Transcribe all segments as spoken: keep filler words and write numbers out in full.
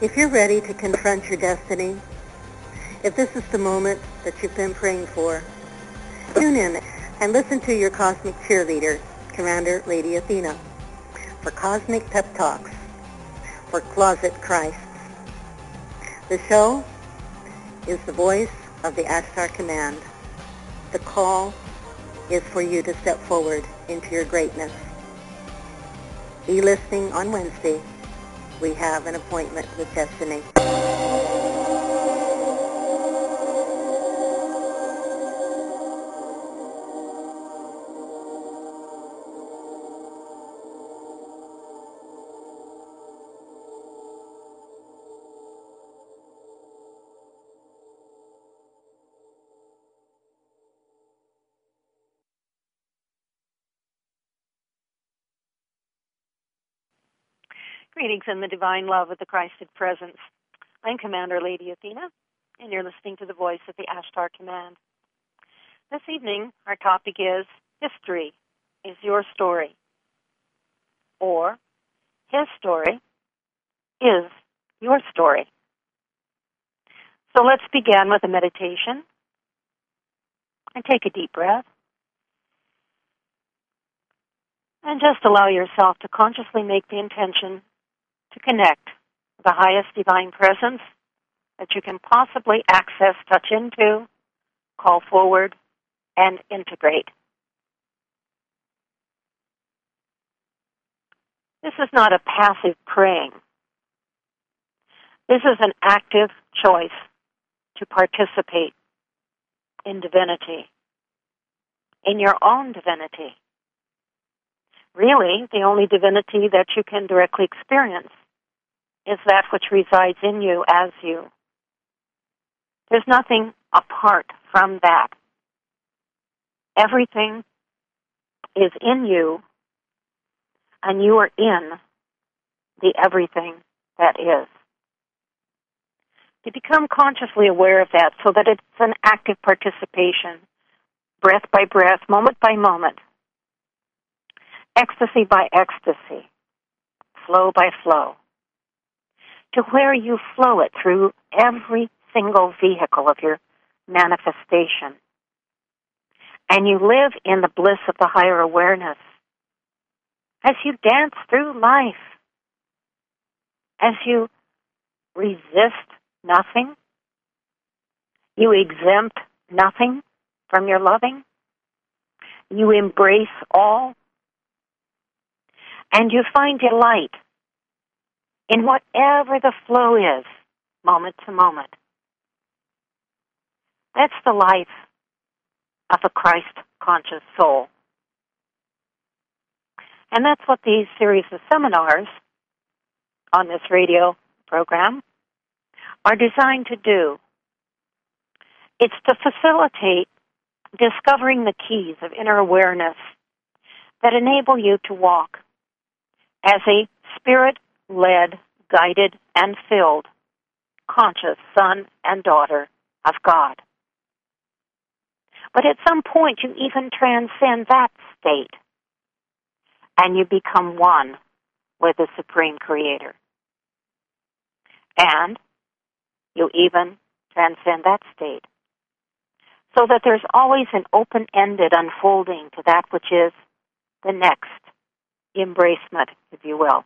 If you're ready to confront your destiny, if this is the moment that you've been praying for, tune in and listen to your cosmic cheerleader, Commander Lady Athena, for Cosmic Pep Talks for Closet Christs. The show is the voice of the Ashtar Command. The call is for you to step forward into your greatness. Be listening on Wednesday. We have an appointment with destiny. Greetings in the divine love of the Christed Presence. I'm Commander Lady Athena, and you're listening to the voice of the Ashtar Command. This evening, our topic is History is Your Story, or His Story is Your Story. So let's begin with a meditation, and take a deep breath, and just allow yourself to consciously make the intention to connect with the highest divine presence that you can possibly access, touch into, call forward, and integrate. This is not a passive praying. This is an active choice to participate in divinity, in your own divinity. Really, the only divinity that you can directly experience is that which resides in you as you. There's nothing apart from that. Everything is in you, and you are in the everything that is. To become consciously aware of that so that it's an active participation, breath by breath, moment by moment, ecstasy by ecstasy, flow by flow, to where you flow it through every single vehicle of your manifestation. And you live in the bliss of the higher awareness as you dance through life, as you resist nothing, you exempt nothing from your loving, you embrace all, and you find delight in whatever the flow is, moment to moment. That's the life of a Christ-conscious soul. And that's what these series of seminars on this radio program are designed to do. It's to facilitate discovering the keys of inner awareness that enable you to walk as a spirit-led, guided, and filled, conscious son and daughter of God. But at some point, you even transcend that state, and you become one with the Supreme Creator. And you even transcend that state, so that there's always an open-ended unfolding to that which is the next embracement, if you will.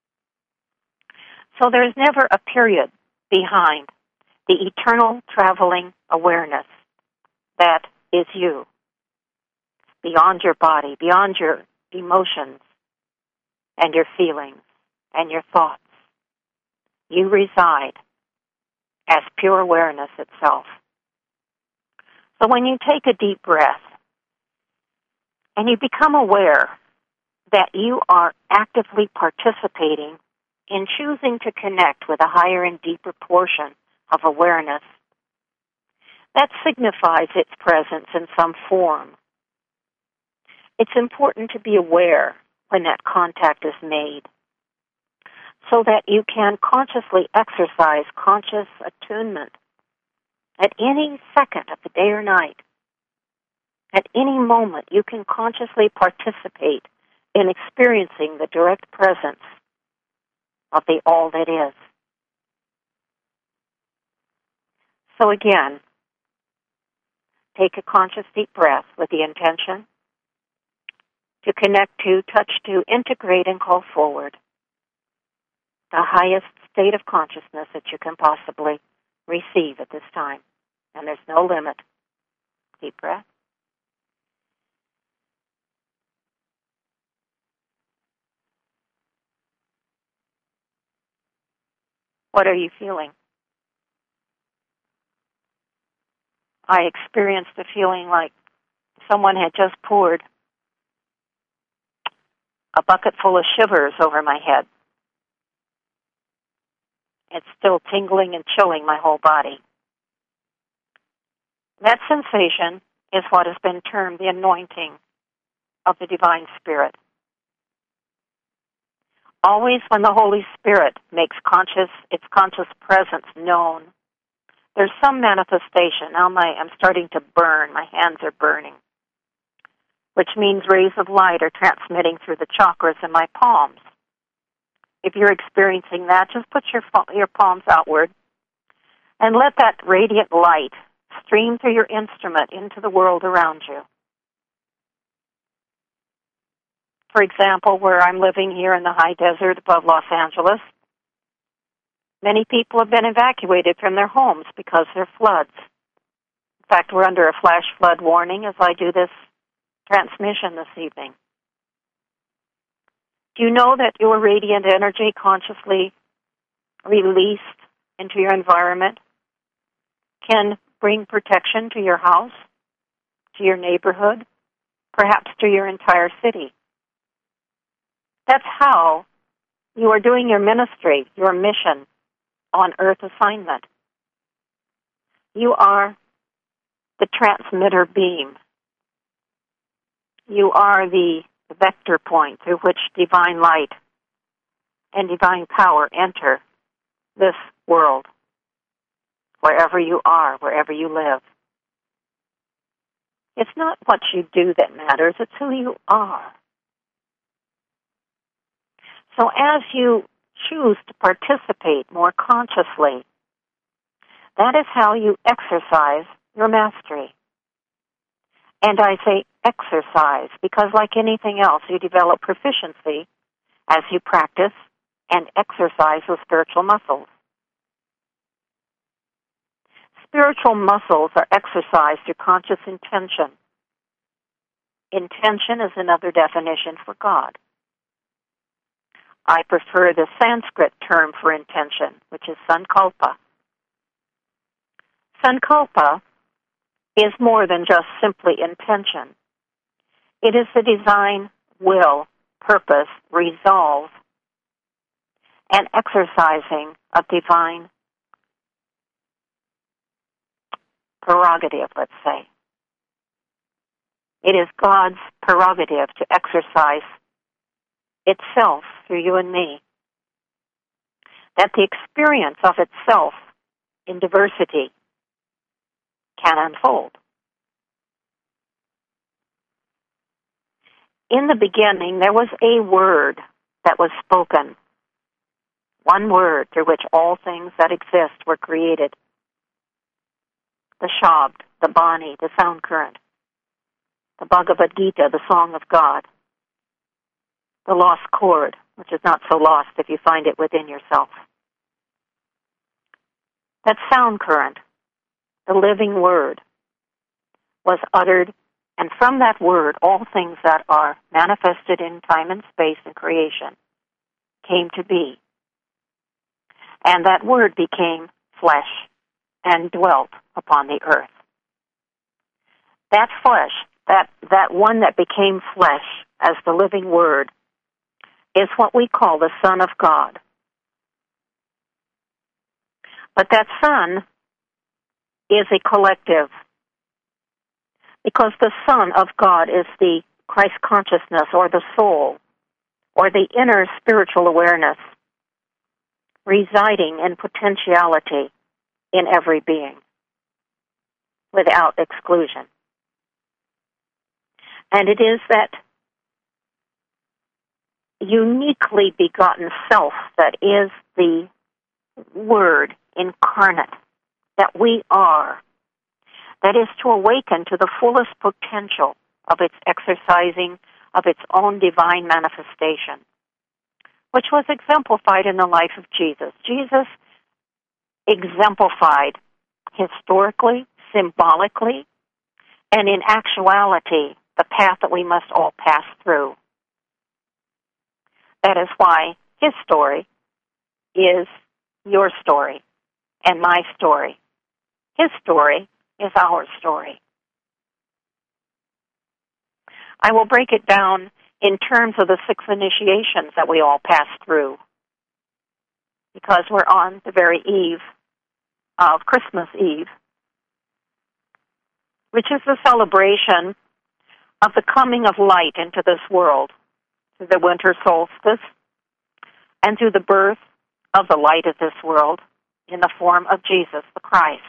So there's never a period behind the eternal traveling awareness that is you, beyond your body, beyond your emotions and your feelings and your thoughts. You reside as pure awareness itself. So when you take a deep breath and you become aware that you are actively participating in choosing to connect with a higher and deeper portion of awareness, that signifies its presence in some form. It's important to be aware when that contact is made, so that you can consciously exercise conscious attunement at any second of the day or night. At any moment, you can consciously participate in experiencing the direct presence of the all that is. So again, take a conscious deep breath with the intention to connect to, touch to, integrate, and call forward the highest state of consciousness that you can possibly receive at this time. And there's no limit. Deep breath. What are you feeling? I experienced a feeling like someone had just poured a bucket full of shivers over my head. It's still tingling and chilling my whole body. That sensation is what has been termed the anointing of the Divine Spirit. Always when the Holy Spirit makes conscious its conscious presence known, there's some manifestation. Now my, I'm starting to burn. My hands are burning, which means rays of light are transmitting through the chakras in my palms. If you're experiencing that, just put your your palms outward and let that radiant light stream through your instrument into the world around you. For example, where I'm living here in the high desert above Los Angeles, many people have been evacuated from their homes because there are floods. In fact, we're under a flash flood warning as I do this transmission this evening. Do you know that your radiant energy consciously released into your environment can bring protection to your house, to your neighborhood, perhaps to your entire city? That's how you are doing your ministry, your mission on Earth assignment. You are the transmitter beam. You are the vector point through which divine light and divine power enter this world, wherever you are, wherever you live. It's not what you do that matters, it's who you are. So as you choose to participate more consciously, that is how you exercise your mastery. And I say exercise because like anything else, you develop proficiency as you practice and exercise the spiritual muscles. Spiritual muscles are exercised through conscious intention. Intention is another definition for God. I prefer the Sanskrit term for intention, which is sankalpa. Sankalpa is more than just simply intention. It is the design, will, purpose, resolve, and exercising of divine prerogative, let's say. It is God's prerogative to exercise itself through you and me. That the experience of itself in diversity can unfold. In the beginning, there was a word that was spoken, one word through which all things that exist were created. The Shabd, the Bani, the sound current, the Bhagavad Gita, the Song of God, the lost chord, which is not so lost if you find it within yourself. That sound current, the living word, was uttered, and from that word, all things that are manifested in time and space and creation came to be. And that word became flesh and dwelt upon the earth. That flesh, that, that one that became flesh as the living word, is what we call the Son of God. But that Son is a collective, because the Son of God is the Christ consciousness or the soul or the inner spiritual awareness residing in potentiality in every being without exclusion. And it is that uniquely begotten self that is the Word incarnate that we are, that is to awaken to the fullest potential of its exercising of its own divine manifestation, which was exemplified in the life of Jesus. Jesus exemplified historically, symbolically, and in actuality the path that we must all pass through. That is why his story is your story and my story. His story is our story. I will break it down in terms of the six initiations that we all pass through, because we're on the very eve of Christmas Eve, which is the celebration of the coming of light into this world through the winter solstice and through the birth of the light of this world in the form of Jesus the Christ.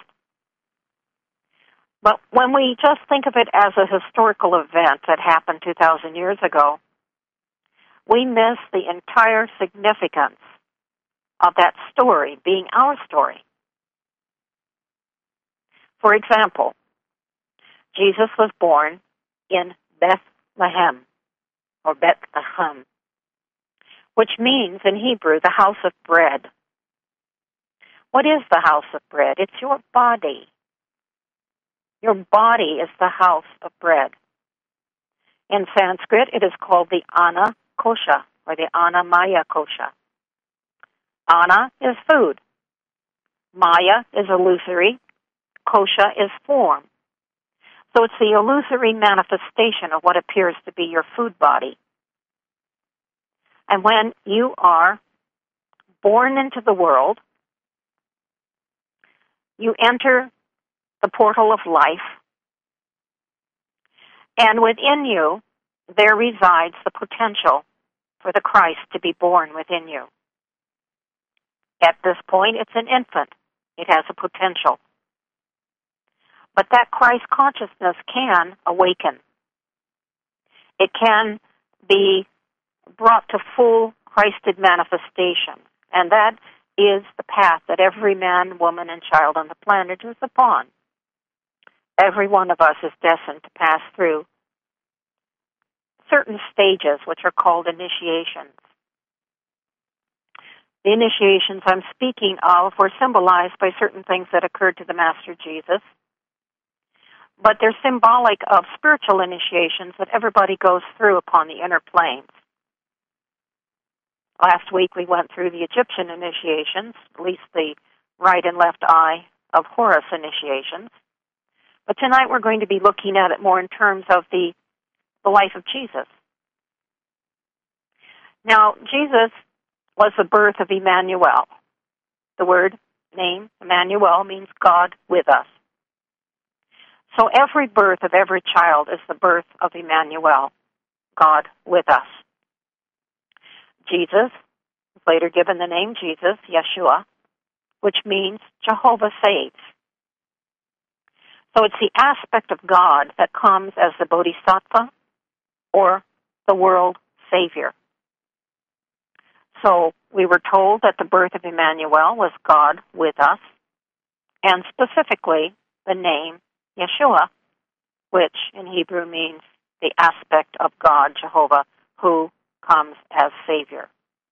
But when we just think of it as a historical event that happened two thousand years ago, we miss the entire significance of that story being our story. For example, Jesus was born in Bethlehem, or Bethlehem, which means in Hebrew the house of bread. What is the house of bread? It's your body. Your body is the house of bread. In Sanskrit, it is called the Anna Kosha, or the Annamaya Kosha. Anna is food. Maya is illusory. Kosha is form. So it's the illusory manifestation of what appears to be your food body. And when you are born into the world, you enter the portal of life, and within you, there resides the potential for the Christ to be born within you. At this point, it's an infant. It has a potential. But that Christ consciousness can awaken. It can be brought to full Christed manifestation, and that is the path that every man, woman, and child on the planet is upon. Every one of us is destined to pass through certain stages, which are called initiations. The initiations I'm speaking of were symbolized by certain things that occurred to the Master Jesus, but they're symbolic of spiritual initiations that everybody goes through upon the inner planes. Last week we went through the Egyptian initiations, at least the right and left eye of Horus initiations. But tonight we're going to be looking at it more in terms of the, the life of Jesus. Now, Jesus was the birth of Emmanuel. The word name, Emmanuel, means God with us. So every birth of every child is the birth of Emmanuel, God with us. Jesus was later given the name Jesus, Yeshua, which means Jehovah saves. So it's the aspect of God that comes as the Bodhisattva or the world savior. So we were told that the birth of Emmanuel was God with us, and specifically the name Yeshua, which in Hebrew means the aspect of God, Jehovah, who comes as Savior.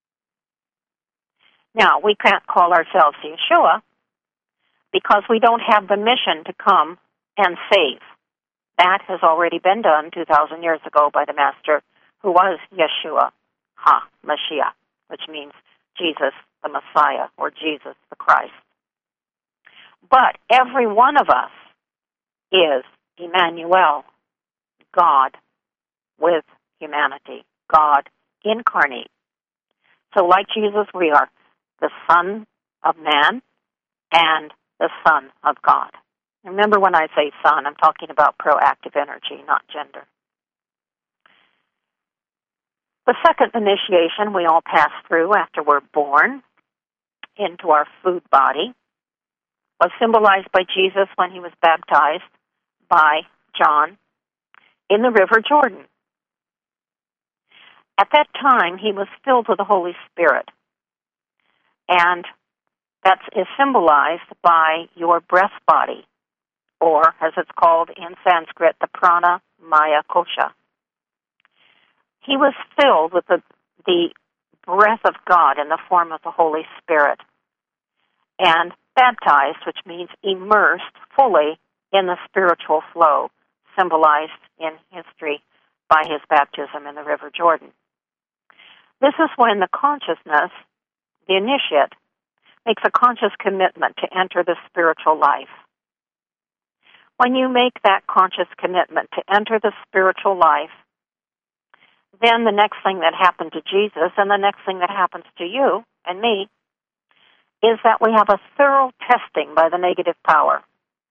Now, we can't call ourselves Yeshua because we don't have the mission to come and save. That has already been done two thousand years ago by the Master, who was Yeshua HaMashiach, which means Jesus the Messiah, or Jesus the Christ. But every one of us is Emmanuel, God with humanity, God incarnate. So like Jesus, we are the Son of Man and the Son of God. Remember, when I say son, I'm talking about proactive energy, not gender. The second initiation we all pass through after we're born into our food body was symbolized by Jesus when he was baptized by John in the River Jordan. At that time, he was filled with the Holy Spirit, and that is symbolized by your breath body, or, as it's called in Sanskrit, the prana maya kosha. He was filled with the, the breath of God in the form of the Holy Spirit, and baptized, which means immersed fully in the spiritual flow, symbolized in history by his baptism in the River Jordan. This is when the consciousness, the initiate, makes a conscious commitment to enter the spiritual life. When you make that conscious commitment to enter the spiritual life, then the next thing that happened to Jesus and the next thing that happens to you and me is that we have a thorough testing by the negative power.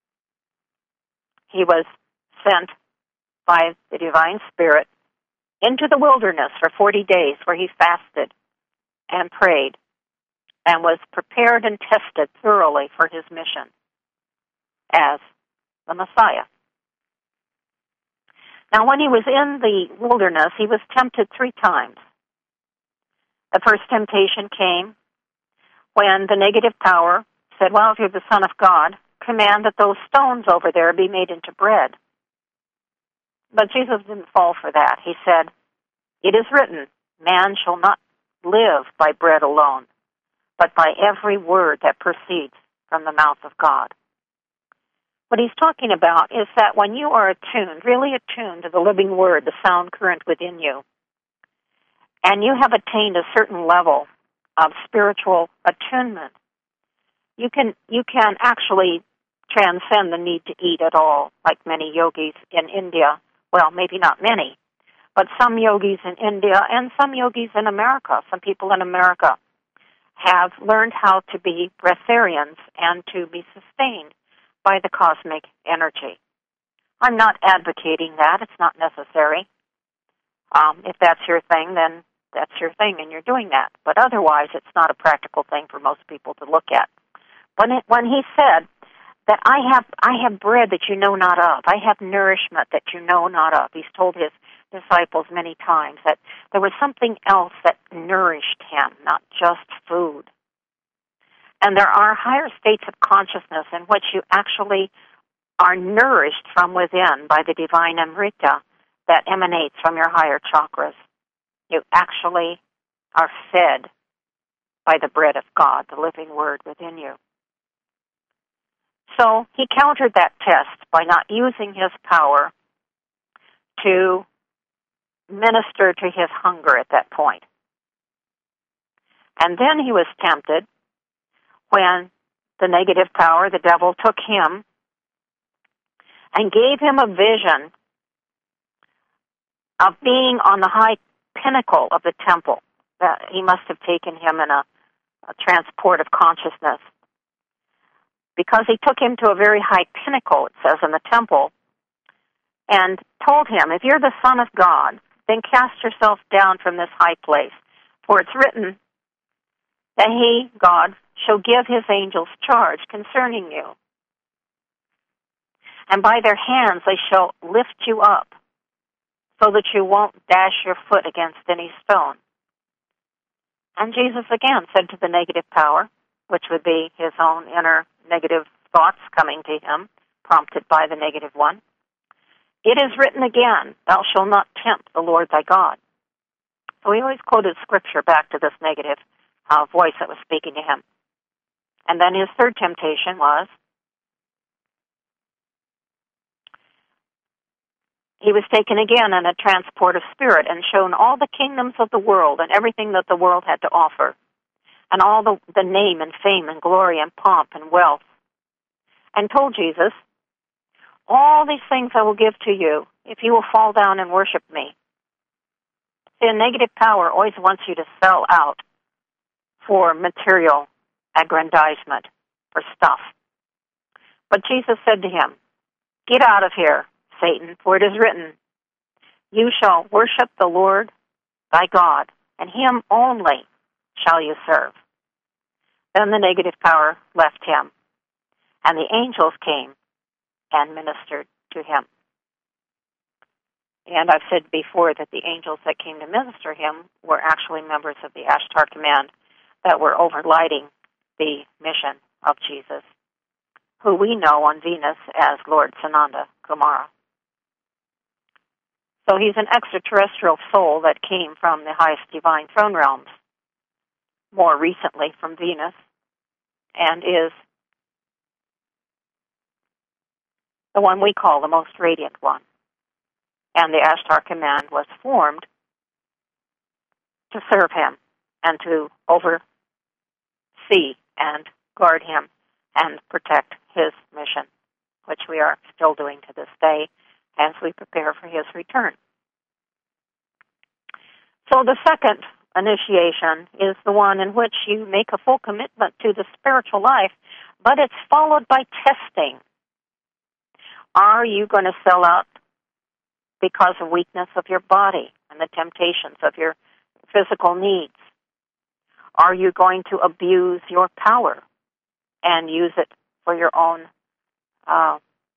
He was sent by the Divine Spirit into the wilderness for forty days where he fasted and prayed and was prepared and tested thoroughly for his mission as the Messiah. Now, when he was in the wilderness, he was tempted three times. The first temptation came when the negative power said, well, if you're the Son of God, command that those stones over there be made into bread. But Jesus didn't fall for that. He said, it is written, man shall not live by bread alone, but by every word that proceeds from the mouth of God. What he's talking about is that when you are attuned, really attuned to the living word, the sound current within you, and you have attained a certain level of spiritual attunement, you can you can actually transcend the need to eat at all, like many yogis in India. Well, maybe not many, but some yogis in India and some yogis in America, some people in America have learned how to be breatharians and to be sustained by the cosmic energy. I'm not advocating that. It's not necessary. Um, if that's your thing, then that's your thing, and you're doing that. But otherwise, it's not a practical thing for most people to look at. When it, when he said that I have I have bread that you know not of, I have nourishment that you know not of, he's told his disciples many times that there was something else that nourished him, not just food. And there are higher states of consciousness in which you actually are nourished from within by the divine Amrita that emanates from your higher chakras. You actually are fed by the bread of God, the living word within you. So he countered that test by not using his power to minister to his hunger at that point. And then he was tempted when the negative power, the devil, took him and gave him a vision of being on the high pinnacle of the temple. That he must have taken him in a, a transport of consciousness, because he took him to a very high pinnacle, it says, in the temple, and told him, if you're the Son of God, then cast yourself down from this high place, for it's written that he, God, shall give his angels charge concerning you. And by their hands they shall lift you up, so that you won't dash your foot against any stone. And Jesus again said to the negative power, which would be his own inner negative thoughts coming to him, prompted by the negative one, it is written again, thou shalt not tempt the Lord thy God. So he always quoted scripture back to this negative uh, voice that was speaking to him. And then his third temptation was, he was taken again in a transport of spirit and shown all the kingdoms of the world and everything that the world had to offer, and all the, the name and fame and glory and pomp and wealth, and told Jesus, all these things I will give to you if you will fall down and worship me. See, a negative power always wants you to sell out for material aggrandizement, for stuff. But Jesus said to him, get out of here, Satan, for it is written, you shall worship the Lord thy God, and him only shall you serve. Then the negative power left him, and the angels came and ministered to him. And I've said before that the angels that came to minister him were actually members of the Ashtar Command that were overlighting the mission of Jesus, who we know on Venus as Lord Sananda Kumara. So he's an extraterrestrial soul that came from the highest divine throne realms, more recently from Venus, and is the one we call the most radiant one. And the Ashtar Command was formed to serve him and to oversee and guard him and protect his mission, which we are still doing to this day as we prepare for his return. So the second initiation is the one in which you make a full commitment to the spiritual life, but it's followed by testing. Are you going to sell out because of weakness of your body and the temptations of your physical needs? Are you going to abuse your power and use it for your own uh,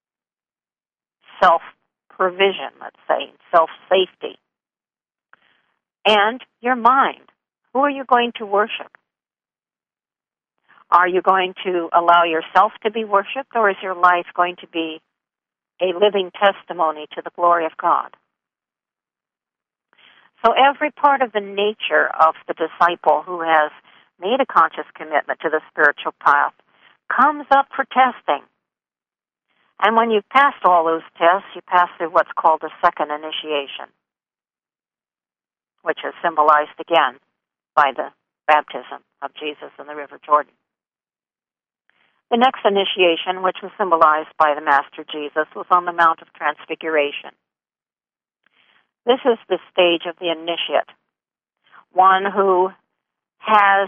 self-provision, let's say, self-safety? And your mind. Who are you going to worship? Are you going to allow yourself to be worshipped, or is your life going to be a living testimony to the glory of God? So every part of the nature of the disciple who has made a conscious commitment to the spiritual path comes up for testing. And when you've passed all those tests, you pass through what's called the second initiation, which is symbolized again by the baptism of Jesus in the River Jordan. The next initiation, which was symbolized by the Master Jesus, was on the Mount of Transfiguration. This is the stage of the initiate, one who has,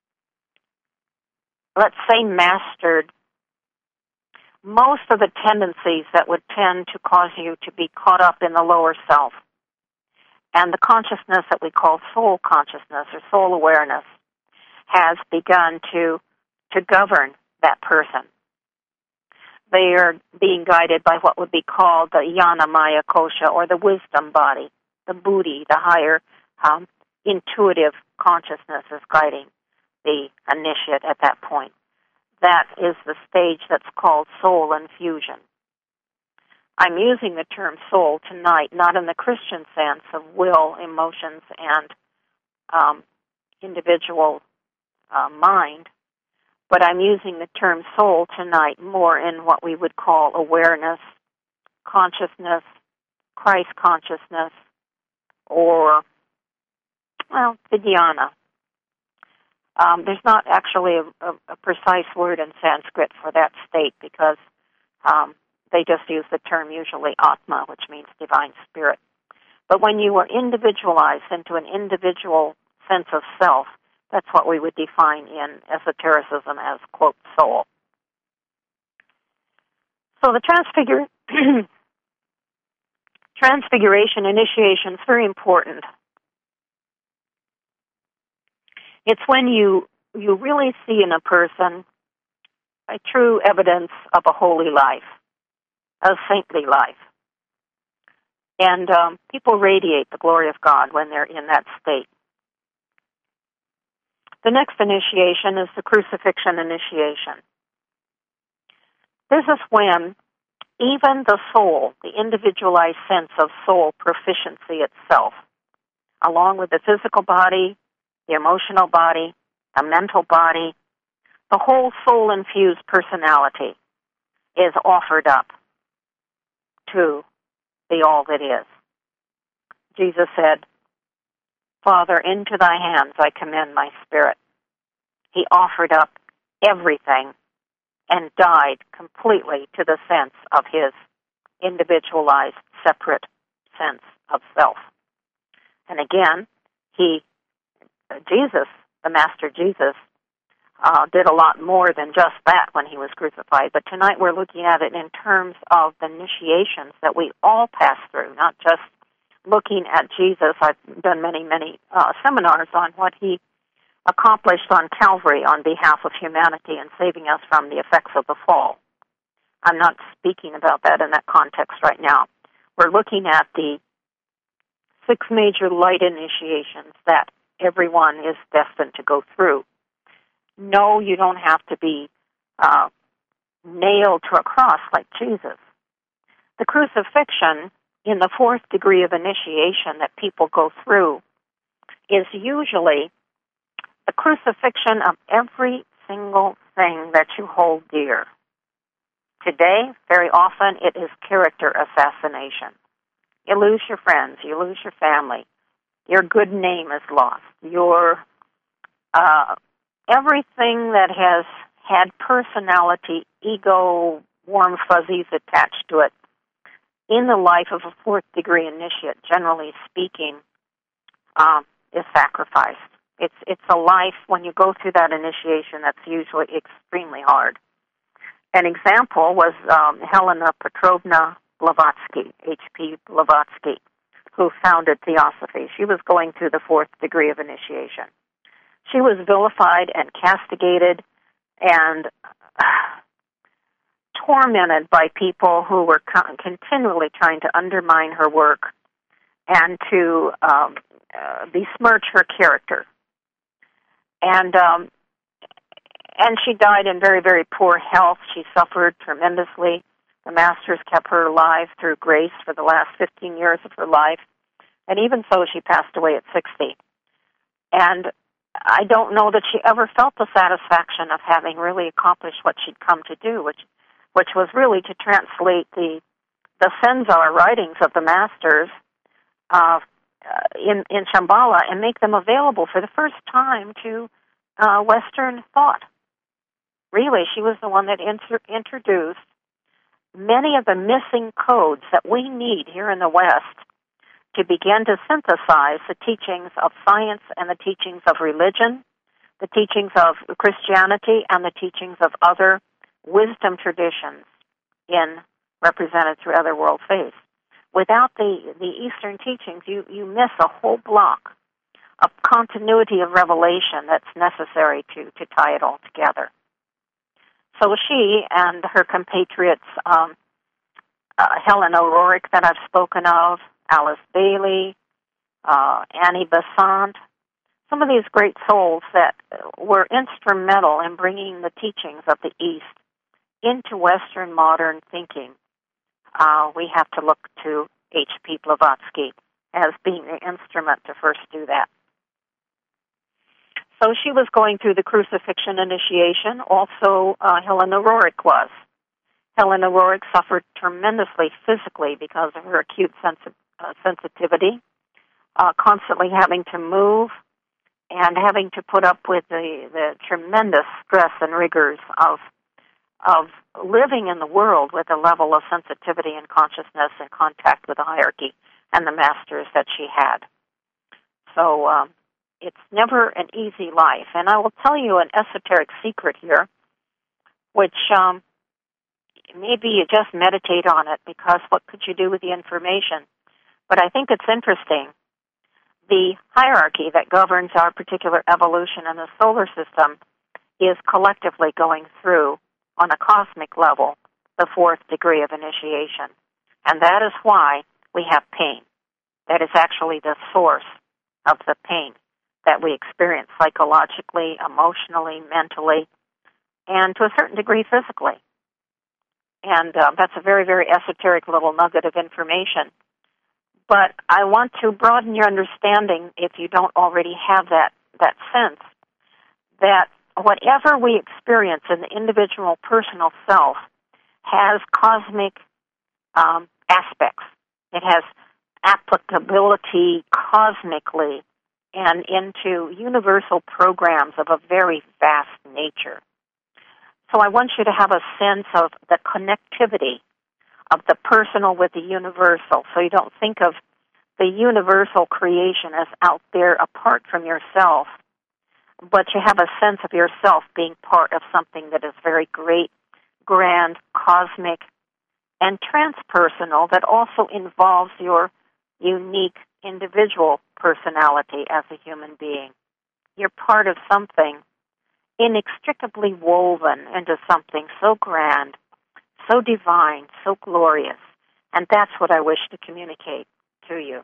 let's say, mastered most of the tendencies that would tend to cause you to be caught up in the lower self. And the consciousness that we call soul consciousness or soul awareness has begun to, to govern that person. They are being guided by what would be called the Jnana Maya Kosha, or the wisdom body. The buddhi, the higher um, intuitive consciousness, is guiding the initiate at that point. That is the stage that's called soul infusion. I'm using the term soul tonight, not in the Christian sense of will, emotions, and um, individual uh, mind, but I'm using the term soul tonight more in what we would call awareness, consciousness, Christ consciousness, or, well, the dhyana. Um, there's not actually a, a, a precise word in Sanskrit for that state because um, they just use the term usually Atma, which means divine spirit. But when you are individualized into an individual sense of self, that's what we would define in esotericism as, quote, soul. So the transfigur- transfiguration initiation is very important. It's when you, you really see in a person a true evidence of a holy life, a saintly life. And um, people radiate the glory of God when they're in that state. The next initiation is the crucifixion initiation. This is when even the soul, the individualized sense of soul proficiency itself, along with the physical body, the emotional body, the mental body, the whole soul-infused personality is offered up to the all that is. Jesus said, Father, into thy hands I commend my spirit. He offered up everything and died completely to the sense of his individualized, separate sense of self. And again, he, Jesus, the Master Jesus, uh, did a lot more than just that when he was crucified. But tonight we're looking at it in terms of the initiations that we all pass through, not just looking at Jesus. I've done many, many uh, seminars on what he accomplished on Calvary on behalf of humanity and saving us from the effects of the fall. I'm not speaking about that in that context right now. We're looking at the six major light initiations that everyone is destined to go through. No, you don't have to be uh, nailed to a cross like Jesus. The crucifixion in the fourth degree of initiation that people go through is usually the crucifixion of every single thing that you hold dear. Today, very often, it is character assassination. You lose your friends, you lose your family, your good name is lost, your uh, everything that has had personality, ego, warm fuzzies attached to it in the life of a fourth degree initiate, generally speaking, um, is sacrificed. It's it's a life, when you go through that initiation, that's usually extremely hard. An example was um, Helena Petrovna Blavatsky, H P Blavatsky, who founded Theosophy. She was going through the fourth degree of initiation. She was vilified and castigated and uh, tormented by people who were co- continually trying to undermine her work and to um, uh, besmirch her character. And um, and she died in very, very poor health. She suffered tremendously. The masters kept her alive through grace for the last fifteen years of her life. And even so, she passed away at sixty. And I don't know that she ever felt the satisfaction of having really accomplished what she'd come to do, which which was really to translate the the Senzar writings of the masters uh, in, in Shambhala and make them available for the first time to uh, Western thought. Really, she was the one that inter- introduced many of the missing codes that we need here in the West to begin to synthesize the teachings of science and the teachings of religion, the teachings of Christianity, and the teachings of other wisdom traditions in represented through other world faiths. Without the, the Eastern teachings, you, you miss a whole block of continuity of revelation that's necessary to, to tie it all together. So she and her compatriots, um, uh, Helen O'Rourke that I've spoken of, Alice Bailey, uh, Annie Besant, some of these great souls that were instrumental in bringing the teachings of the East into Western modern thinking. Uh, we have to look to H P Blavatsky as being the instrument to first do that. So she was going through the crucifixion initiation. Also, uh, Helen O'Rourke was. Helen O'Rourke suffered tremendously physically because of her acute sensi- uh, sensitivity, uh, constantly having to move and having to put up with the, the tremendous stress and rigors of of living in the world with a level of sensitivity and consciousness and contact with the hierarchy and the masters that she had. So um, it's never an easy life. And I will tell you an esoteric secret here, which um, maybe you just meditate on it, because what could you do with the information? But I think it's interesting. The hierarchy that governs our particular evolution in the solar system is collectively going through, on a cosmic level, the fourth degree of initiation. And that is why we have pain. That is actually the source of the pain that we experience psychologically, emotionally, mentally, and to a certain degree physically. And uh, that's a very, very esoteric little nugget of information. But I want to broaden your understanding, if you don't already have that, that sense, that whatever we experience in the individual personal self has cosmic um, aspects. It has applicability cosmically and into universal programs of a very vast nature. So I want you to have a sense of the connectivity of the personal with the universal, so you don't think of the universal creation as out there apart from yourself, but you have a sense of yourself being part of something that is very great, grand, cosmic, and transpersonal, that also involves your unique individual personality as a human being. You're part of something inextricably woven into something so grand, so divine, so glorious, and that's what I wish to communicate to you.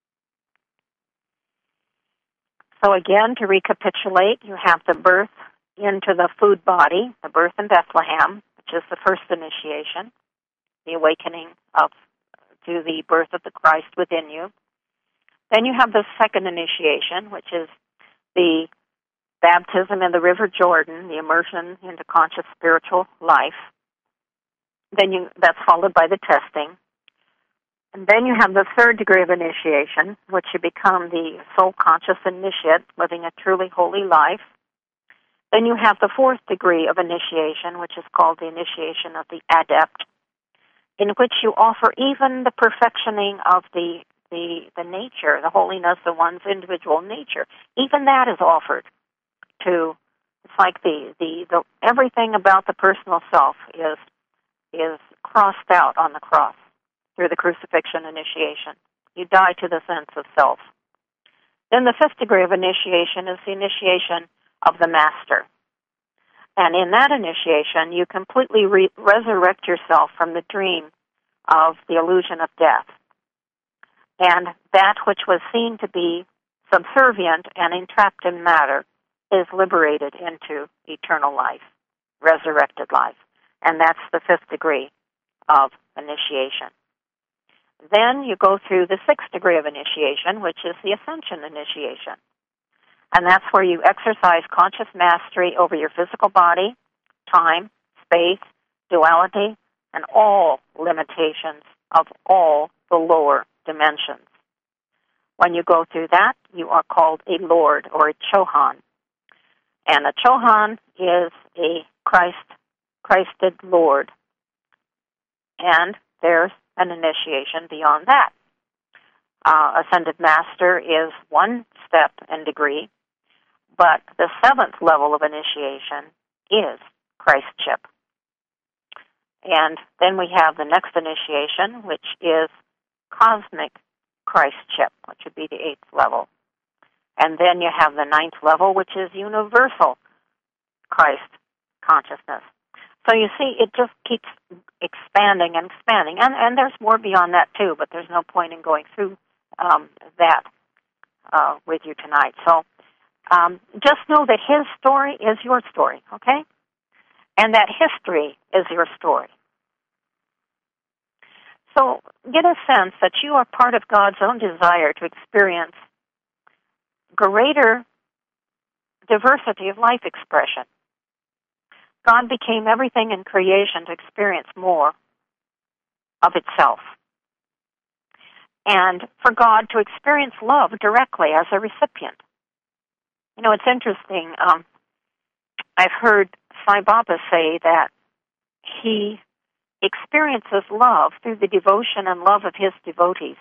So again, to recapitulate, you have the birth, into the food body, the birth in Bethlehem, which is the first initiation, the awakening of to the birth of the Christ within you. Then you have the second initiation, which is the baptism in the River Jordan, the immersion into conscious spiritual life. Then you, that's followed by the testing. And then you have the third degree of initiation, which you become the soul-conscious initiate, living a truly holy life. Then you have the fourth degree of initiation, which is called the initiation of the adept, in which you offer even the perfectioning of the, the, the nature, the holiness of one's individual nature. Even that is offered to, it's like the, the, the everything about the personal self is is crossed out on the cross through the crucifixion initiation. You die to the sense of self. Then the fifth degree of initiation is the initiation of the master. And in that initiation, you completely re- resurrect yourself from the dream of the illusion of death. And that which was seen to be subservient and entrapped in matter is liberated into eternal life, resurrected life. And that's the fifth degree of initiation. Then you go through the sixth degree of initiation, which is the ascension initiation. And that's where you exercise conscious mastery over your physical body, time, space, duality, and all limitations of all the lower dimensions. When you go through that, you are called a Lord or a Chohan. And a Chohan is a Christ Christed Lord. And there's an initiation beyond that. Uh, Ascended Master is one step in degree, but the seventh level of initiation is Christship. And then we have the next initiation, which is Cosmic Christship, which would be the eighth level. And then you have the ninth level, which is Universal Christ Consciousness. So you see, it just keeps expanding and expanding. And, and there's more beyond that, too, but there's no point in going through um, that uh, with you tonight. So um, just know that his story is your story, okay? And that history is your story. So get a sense that you are part of God's own desire to experience greater diversity of life expression. God became everything in creation to experience more of itself. And for God to experience love directly as a recipient. You know, it's interesting. Um, I've heard Sai Baba say that he experiences love through the devotion and love of his devotees.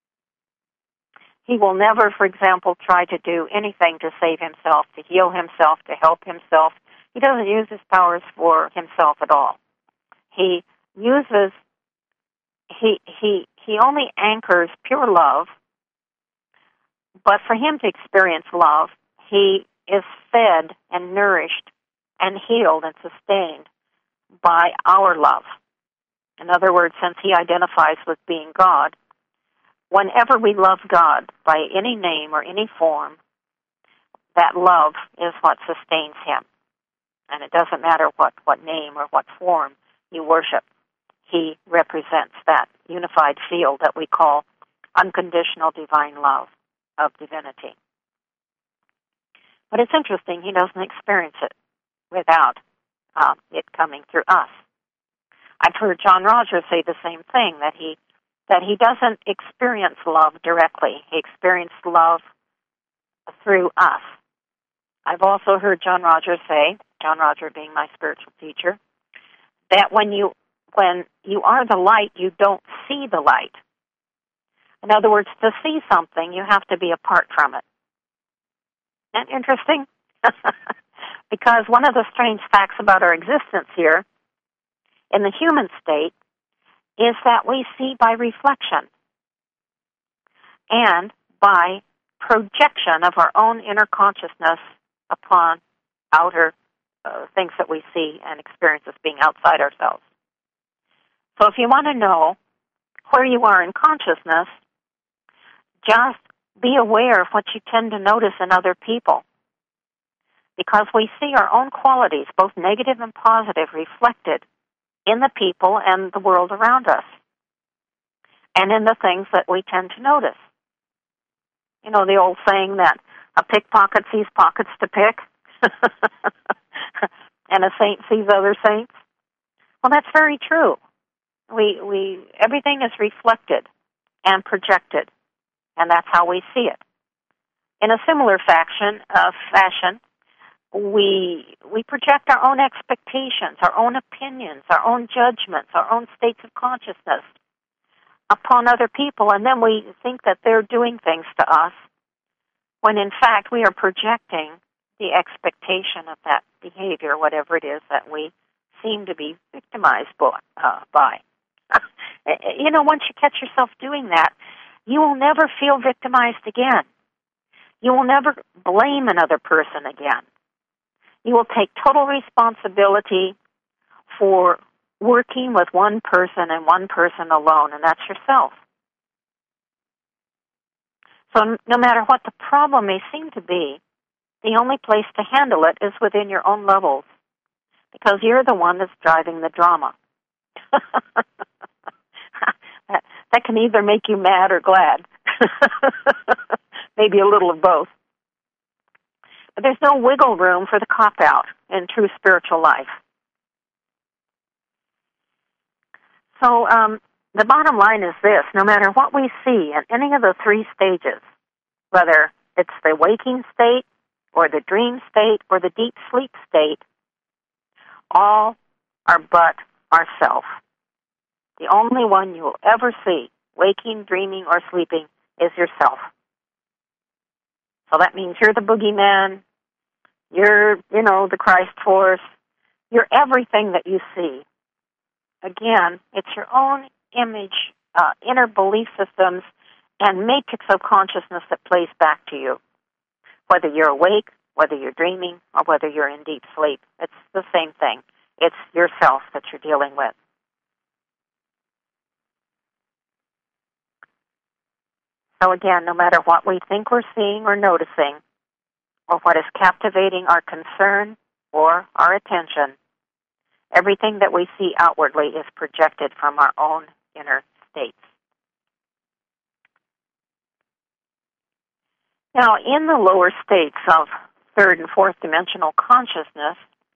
He will never, for example, try to do anything to save himself, to heal himself, to help himself. He doesn't use his powers for himself at all. He uses, he he he only anchors pure love, but for him to experience love, he is fed and nourished and healed and sustained by our love. In other words, since he identifies with being God, whenever we love God by any name or any form, that love is what sustains him. And it doesn't matter what, what name or what form you worship. He represents that unified field that we call unconditional divine love of divinity. But it's interesting, he doesn't experience it without uh, it coming through us. I've heard John Rogers say the same thing, that he that he doesn't experience love directly. He experienced love through us. I've also heard John Rogers say, John Rogers being my spiritual teacher, that when you when you are the light, you don't see the light. In other words, to see something, you have to be apart from it. Isn't that interesting? Because one of the strange facts about our existence here in the human state is that we see by reflection and by projection of our own inner consciousness upon outer uh, things that we see and experience as being outside ourselves. So if you want to know where you are in consciousness, just be aware of what you tend to notice in other people. because we see our own qualities, both negative and positive, reflected in the people and the world around us, and in the things that we tend to notice. You know, the old saying that a pickpocket sees pockets to pick, and a saint sees other saints. Well, that's very true. We, we, everything is reflected and projected, and that's how we see it. In a similar fashion, uh, fashion, we we project our own expectations, our own opinions, our own judgments, our own states of consciousness upon other people, and then we think that they're doing things to us, when in fact we are projecting the expectation of that behavior, whatever it is that we seem to be victimized by. You know, once you catch yourself doing that, you will never feel victimized again. You will never blame another person again. You will take total responsibility for working with one person and one person alone, and that's yourself. So no matter what the problem may seem to be, the only place to handle it is within your own levels, because you're the one that's driving the drama. that, that can either make you mad or glad. Maybe a little of both. But there's no wiggle room for the cop-out in true spiritual life. So um, the bottom line is this: no matter what we see in any of the three stages, whether it's the waking state or the dream state or the deep sleep state, all are but ourself. The only one you will ever see, waking, dreaming, or sleeping, is yourself. So that means you're the boogeyman, you're, you know, the Christ force, you're everything that you see. Again, it's your own image, uh, inner belief systems, and matrix of consciousness that plays back to you. Whether you're awake, whether you're dreaming, or whether you're in deep sleep, it's the same thing. It's yourself that you're dealing with. So again, no matter what we think we're seeing or noticing, or what is captivating our concern or our attention, everything that we see outwardly is projected from our own inner states. Now, in the lower states of third and fourth dimensional consciousness,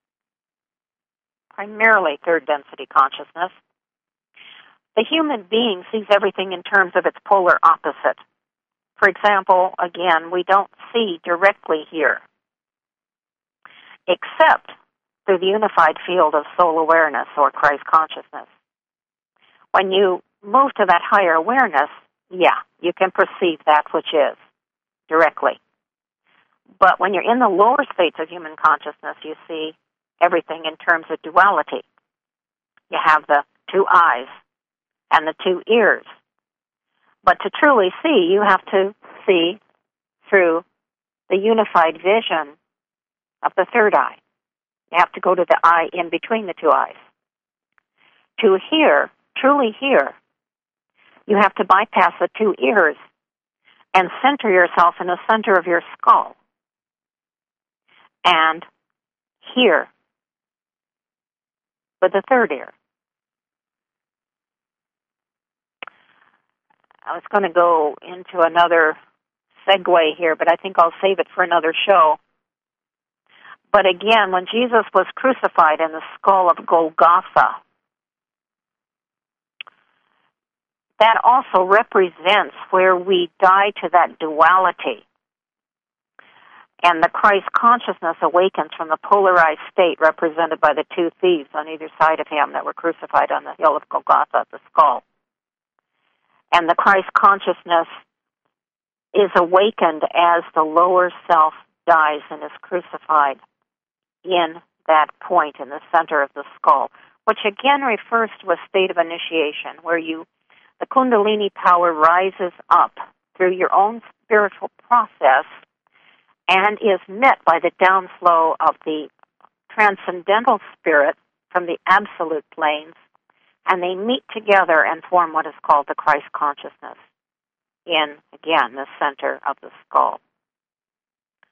primarily third density consciousness, the human being sees everything in terms of its polar opposite. For example, again, we don't see directly here, except through the unified field of soul awareness or Christ consciousness. When you move to that higher awareness, yeah, you can perceive that which is directly. But when you're in the lower states of human consciousness, you see everything in terms of duality. You have the two eyes and the two ears. But to truly see, you have to see through the unified vision of the third eye. You have to go to the eye in between the two eyes. To hear, truly hear, you have to bypass the two ears and center yourself in the center of your skull and hear with the third ear. I was going to go into another segue here, but I think I'll save it for another show. But again, when Jesus was crucified in the skull of Golgotha, that also represents where we die to that duality. And the Christ consciousness awakens from the polarized state represented by the two thieves on either side of him that were crucified on the hill of Golgotha, the skull. And the Christ consciousness is awakened as the lower self dies and is crucified in that point in the center of the skull, which again refers to a state of initiation where you, the Kundalini power rises up through your own spiritual process and is met by the downflow of the transcendental spirit from the absolute planes, and they meet together and form what is called the Christ consciousness in, again, the center of the skull.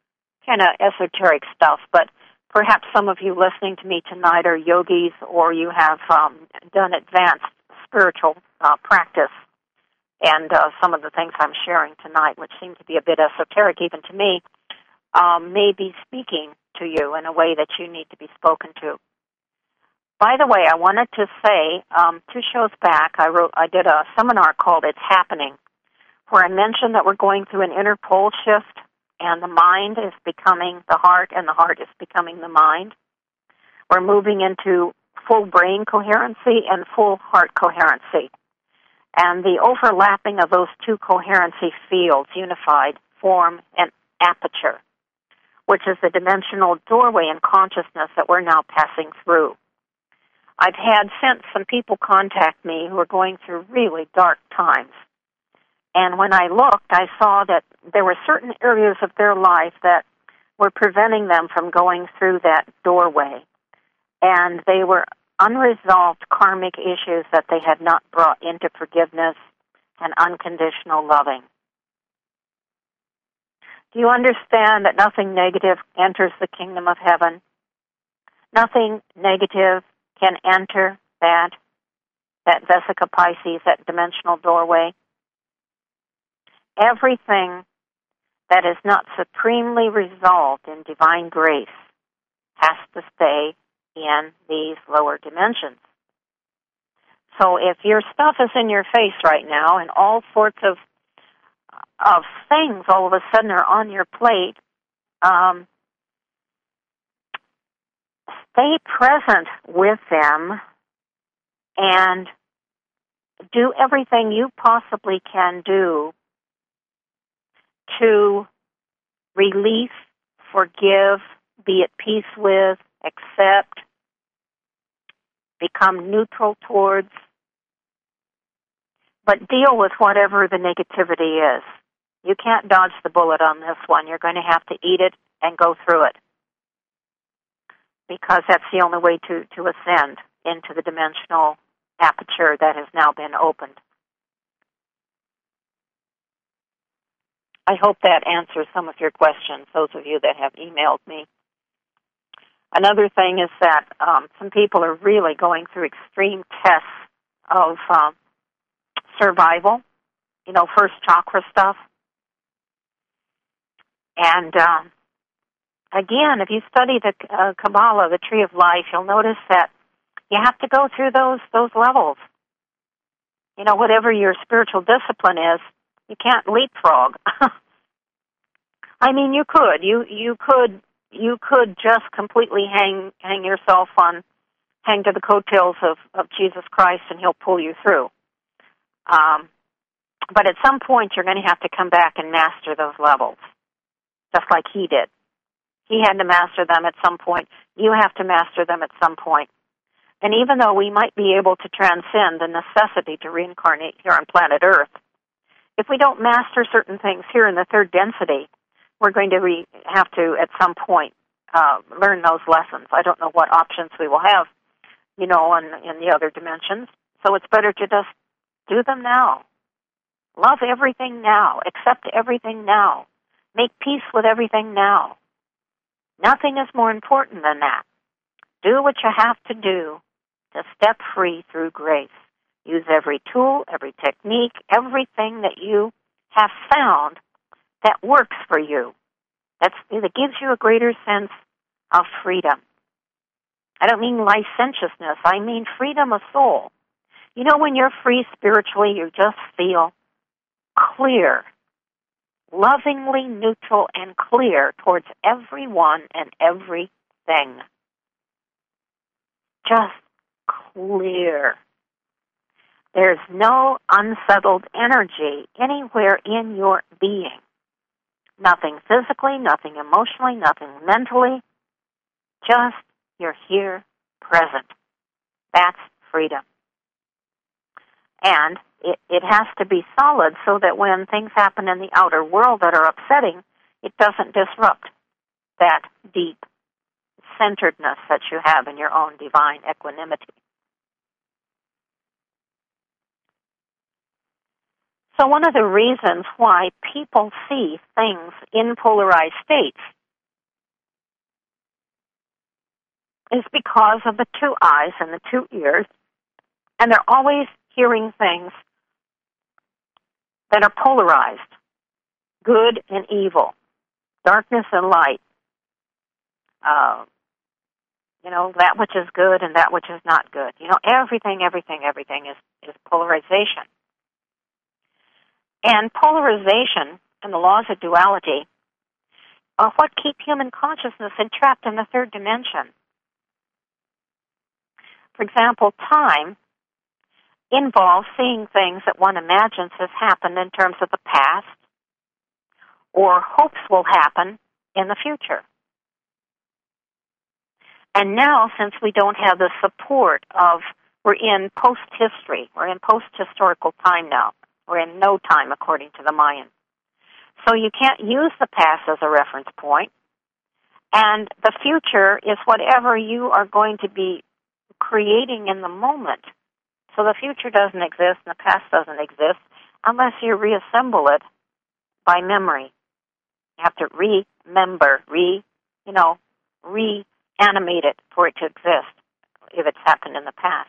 kind of esoteric stuff, but perhaps some of you listening to me tonight are yogis, or you have um, done advanced spiritual uh, practice. And uh, some of the things I'm sharing tonight, which seem to be a bit esoteric even to me, um, may be speaking to you in a way that you need to be spoken to. By the way, I wanted to say, um, two shows back, I wrote, I did a seminar called It's Happening, where I mentioned that we're going through an inner pole shift, and the mind is becoming the heart, and the heart is becoming the mind. We're moving into full brain coherency and full heart coherency. And the overlapping of those two coherency fields, unified, form an aperture, which is the dimensional doorway in consciousness that we're now passing through. I've had since some people contact me who are going through really dark times. And when I looked, I saw that there were certain areas of their life that were preventing them from going through that doorway. And they were unresolved karmic issues that they had not brought into forgiveness and unconditional loving. Do you understand that nothing negative enters the kingdom of heaven? Nothing negative can enter that, that Vesica Pisces, that dimensional doorway. Everything that is not supremely resolved in divine grace has to stay in these lower dimensions. So if your stuff is in your face right now and all sorts of of things all of a sudden are on your plate, um, stay present with them and do everything you possibly can do to release, forgive, be at peace with, accept, become neutral towards, but deal with whatever the negativity is. You can't dodge the bullet on this one. You're going to have to eat it and go through it, because that's the only way to, to ascend into the dimensional aperture that has now been opened. I hope that answers some of your questions, those of you that have emailed me. Another thing is that um, some people are really going through extreme tests of um, survival, you know, first chakra stuff. And um, again, if you study the uh, Kabbalah, the Tree of Life, you'll notice that you have to go through those those levels. You know, whatever your spiritual discipline is, you can't leapfrog. I mean, you could. You you could you could just completely hang hang yourself on, hang to the coattails of, of Jesus Christ, and He'll pull you through. Um, but at some point, you're going to have to come back and master those levels, just like He did. He had to master them at some point. You have to master them at some point. And even though we might be able to transcend the necessity to reincarnate here on planet Earth, if we don't master certain things here in the third density, we're going to re- have to, at some point, uh, learn those lessons. I don't know what options we will have, you know, in, in the other dimensions. So it's better to just do them now. Love everything now. Accept everything now. Make peace with everything now. Nothing is more important than that. Do what you have to do to step free through grace. Use every tool, every technique, everything that you have found that works for you. That's, that gives you a greater sense of freedom. I don't mean licentiousness. I mean freedom of soul. You know, when you're free spiritually, you just feel clear, lovingly neutral and clear towards everyone and everything. Just clear. There's no unsettled energy anywhere in your being. Nothing physically, nothing emotionally, nothing mentally. Just you're here, present. That's freedom. And it, it has to be solid so that when things happen in the outer world that are upsetting, it doesn't disrupt that deep centeredness that you have in your own divine equanimity. So one of the reasons why people see things in polarized states is because of the two eyes and the two ears, and they're always hearing things that are polarized, good and evil, darkness and light, uh, you know, that which is good and that which is not good. You know, everything, everything, everything is, is polarization. And polarization and the laws of duality are what keep human consciousness entrapped in the third dimension. For example, time involves seeing things that one imagines has happened in terms of the past or hopes will happen in the future. And now, since we don't have the support of, we're in post-history, we're in post-historical time now. We're in no time, according to the Mayan. So you can't use the past as a reference point, and the future is whatever you are going to be creating in the moment. So the future doesn't exist and the past doesn't exist unless you reassemble it by memory. You have to remember, re, you know, reanimate it for it to exist if it's happened in the past.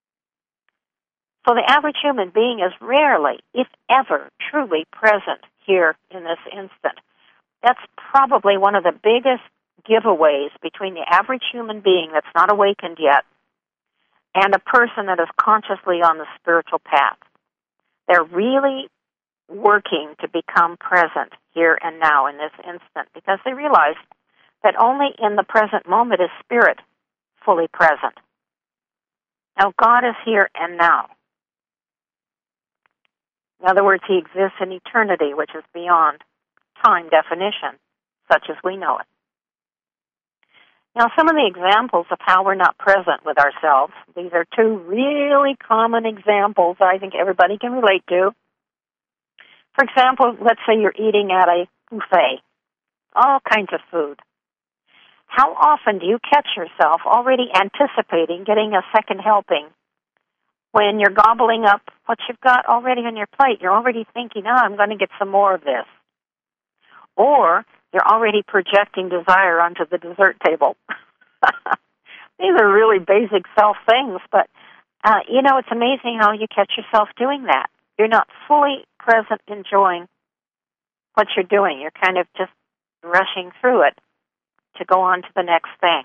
So the average human being is rarely, if ever, truly present here in this instant. That's probably one of the biggest giveaways between the average human being that's not awakened yet and a person that is consciously on the spiritual path. They're really working to become present here and now in this instant because they realize that only in the present moment is spirit fully present. Now, God is here and now. In other words, he exists in eternity, which is beyond time definition, such as we know it. Now, some of the examples of how we're not present with ourselves, these are two really common examples I think everybody can relate to. For example, let's say you're eating at a buffet, all kinds of food. How often do you catch yourself already anticipating getting a second helping when you're gobbling up what you've got already on your plate? You're already thinking, oh, I'm going to get some more of this. Or you're already projecting desire onto the dessert table. These are really basic self things, but, uh, you know, it's amazing how you catch yourself doing that. You're not fully present enjoying what you're doing. You're kind of just rushing through it to go on to the next thing.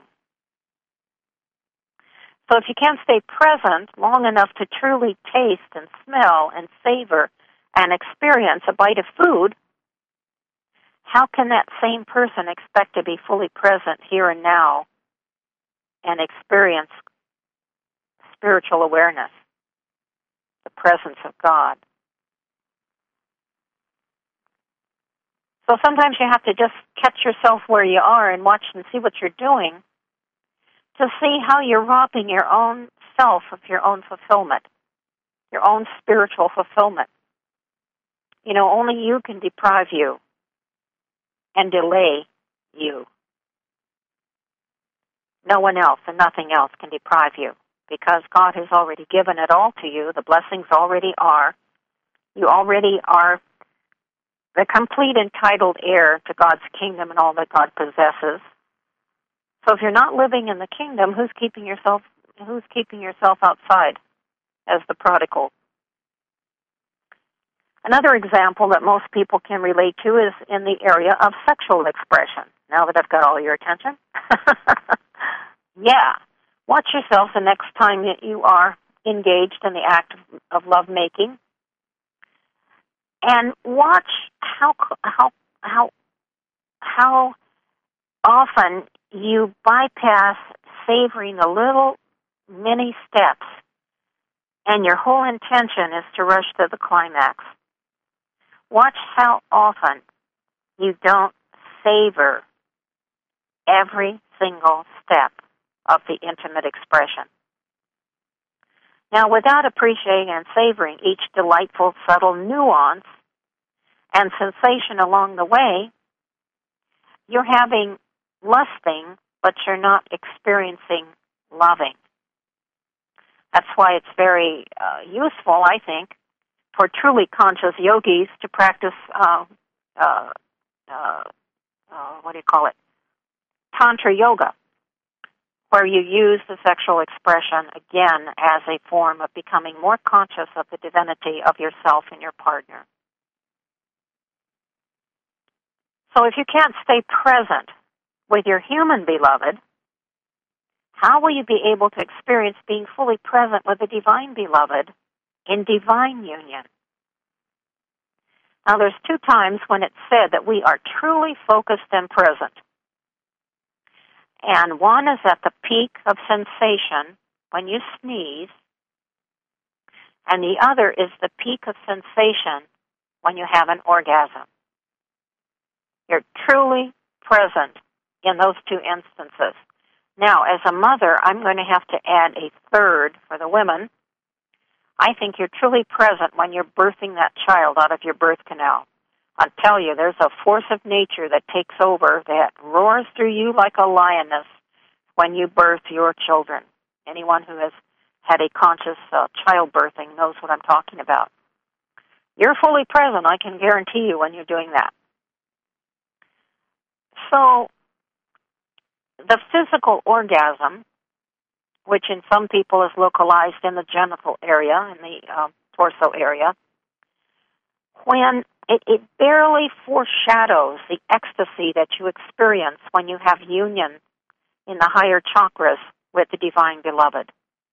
So if you can't stay present long enough to truly taste and smell and savor and experience a bite of food, how can that same person expect to be fully present here and now and experience spiritual awareness, the presence of God? So sometimes you have to just catch yourself where you are and watch and see what you're doing to see how you're robbing your own self of your own fulfillment, your own spiritual fulfillment. You know, only you can deprive you and delay you. No one else and nothing else can deprive you because God has already given it all to you. The blessings already are. You already are the complete entitled heir to God's kingdom and all that God possesses. So if you're not living in the kingdom, who's keeping yourself who's keeping yourself outside as the prodigal? Another example that most people can relate to is in the area of sexual expression. Now that I've got all your attention. Yeah. Watch yourself the next time that you are engaged in the act of, of lovemaking. And watch how how how how often you bypass savoring the little mini steps, and your whole intention is to rush to the climax. Watch how often you don't savor every single step of the intimate expression. Now, without appreciating and savoring each delightful, subtle nuance and sensation along the way, you're having lusting, but you're not experiencing loving. That's why it's very uh, useful, I think, for truly conscious yogis to practice, uh, uh, uh, uh, what do you call it, Tantra yoga, where you use the sexual expression, again, as a form of becoming more conscious of the divinity of yourself and your partner. So if you can't stay present with your human beloved, how will you be able to experience being fully present with the divine beloved in divine union? Now, there's two times when it's said that we are truly focused and present. And one is at the peak of sensation when you sneeze, and the other is the peak of sensation when you have an orgasm. You're truly present in those two instances. Now, as a mother, I'm going to have to add a third for the women. I think you're truly present when you're birthing that child out of your birth canal. I'll tell you, there's a force of nature that takes over that roars through you like a lioness when you birth your children. Anyone who has had a conscious uh, childbirthing knows what I'm talking about. You're fully present, I can guarantee you, when you're doing that. So, the physical orgasm, which in some people is localized in the genital area, in the uh, torso area, when it, it barely foreshadows the ecstasy that you experience when you have union in the higher chakras with the divine beloved.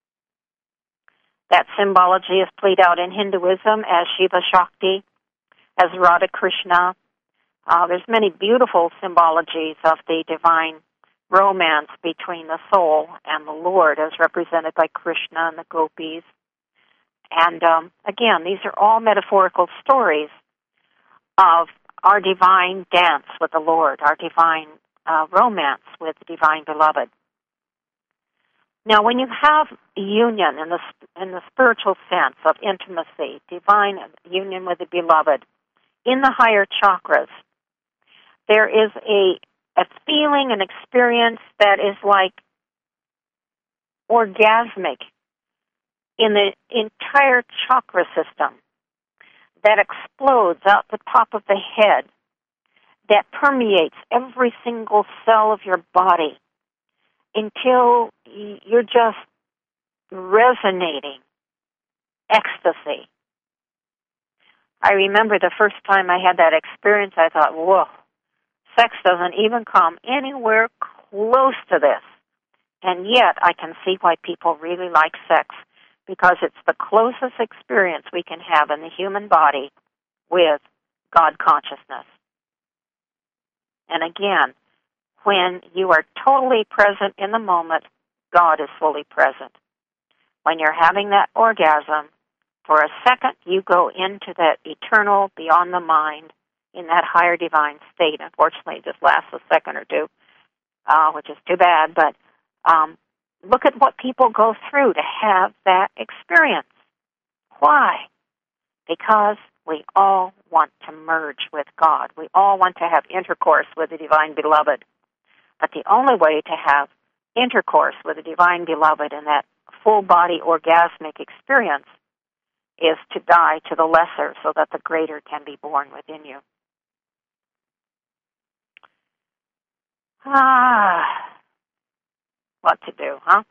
That symbology is played out in Hinduism as Shiva Shakti, as Radha Krishna. Uh, there's many beautiful symbologies of the divine romance between the soul and the Lord, as represented by Krishna and the gopis. And um, again, these are all metaphorical stories of our divine dance with the Lord, our divine uh, romance with the divine beloved. Now, when you have union in the in the spiritual sense of intimacy, divine union with the beloved, in the higher chakras, there is a a feeling, an experience that is like orgasmic in the entire chakra system, that explodes out the top of the head, that permeates every single cell of your body until you're just resonating ecstasy. I remember the first time I had that experience, I thought, whoa, sex doesn't even come anywhere close to this. And yet I can see why people really like sex, because it's the closest experience we can have in the human body with God consciousness. And again, when you are totally present in the moment, God is fully present. When you're having that orgasm, for a second you go into that eternal, beyond the mind, in that higher divine state. Unfortunately, it just lasts a second or two, uh, which is too bad. But um, look at what people go through to have that experience. Why? Because we all want to merge with God. We all want to have intercourse with the divine beloved. But the only way to have intercourse with the divine beloved in that full-body orgasmic experience is to die to the lesser so that the greater can be born within you. Ah, what to do, huh?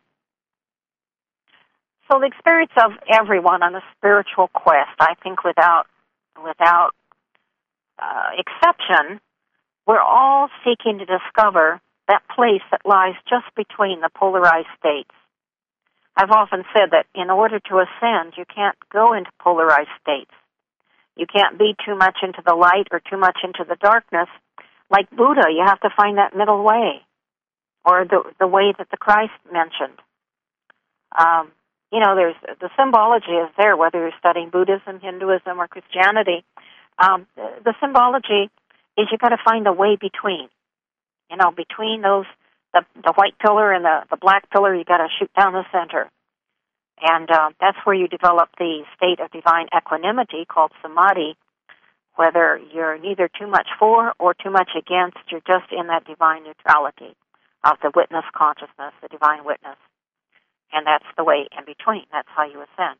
So the experience of everyone on a spiritual quest, I think without without uh, exception, we're all seeking to discover that place that lies just between the polarized states. I've often said that in order to ascend, you can't go into polarized states. You can't be too much into the light or too much into the darkness. Like Buddha, you have to find that middle way, or the the way that the Christ mentioned. Um, you know, there's the symbology is there, whether you're studying Buddhism, Hinduism, or Christianity. Um, the, the symbology is you got to find a way between. You know, between those the the white pillar and the the black pillar, you got to shoot down the center, and uh, that's where you develop the state of divine equanimity called samadhi. Whether you're neither too much for or too much against, you're just in that divine neutrality of the witness consciousness, the divine witness. And that's the way in between. That's how you ascend.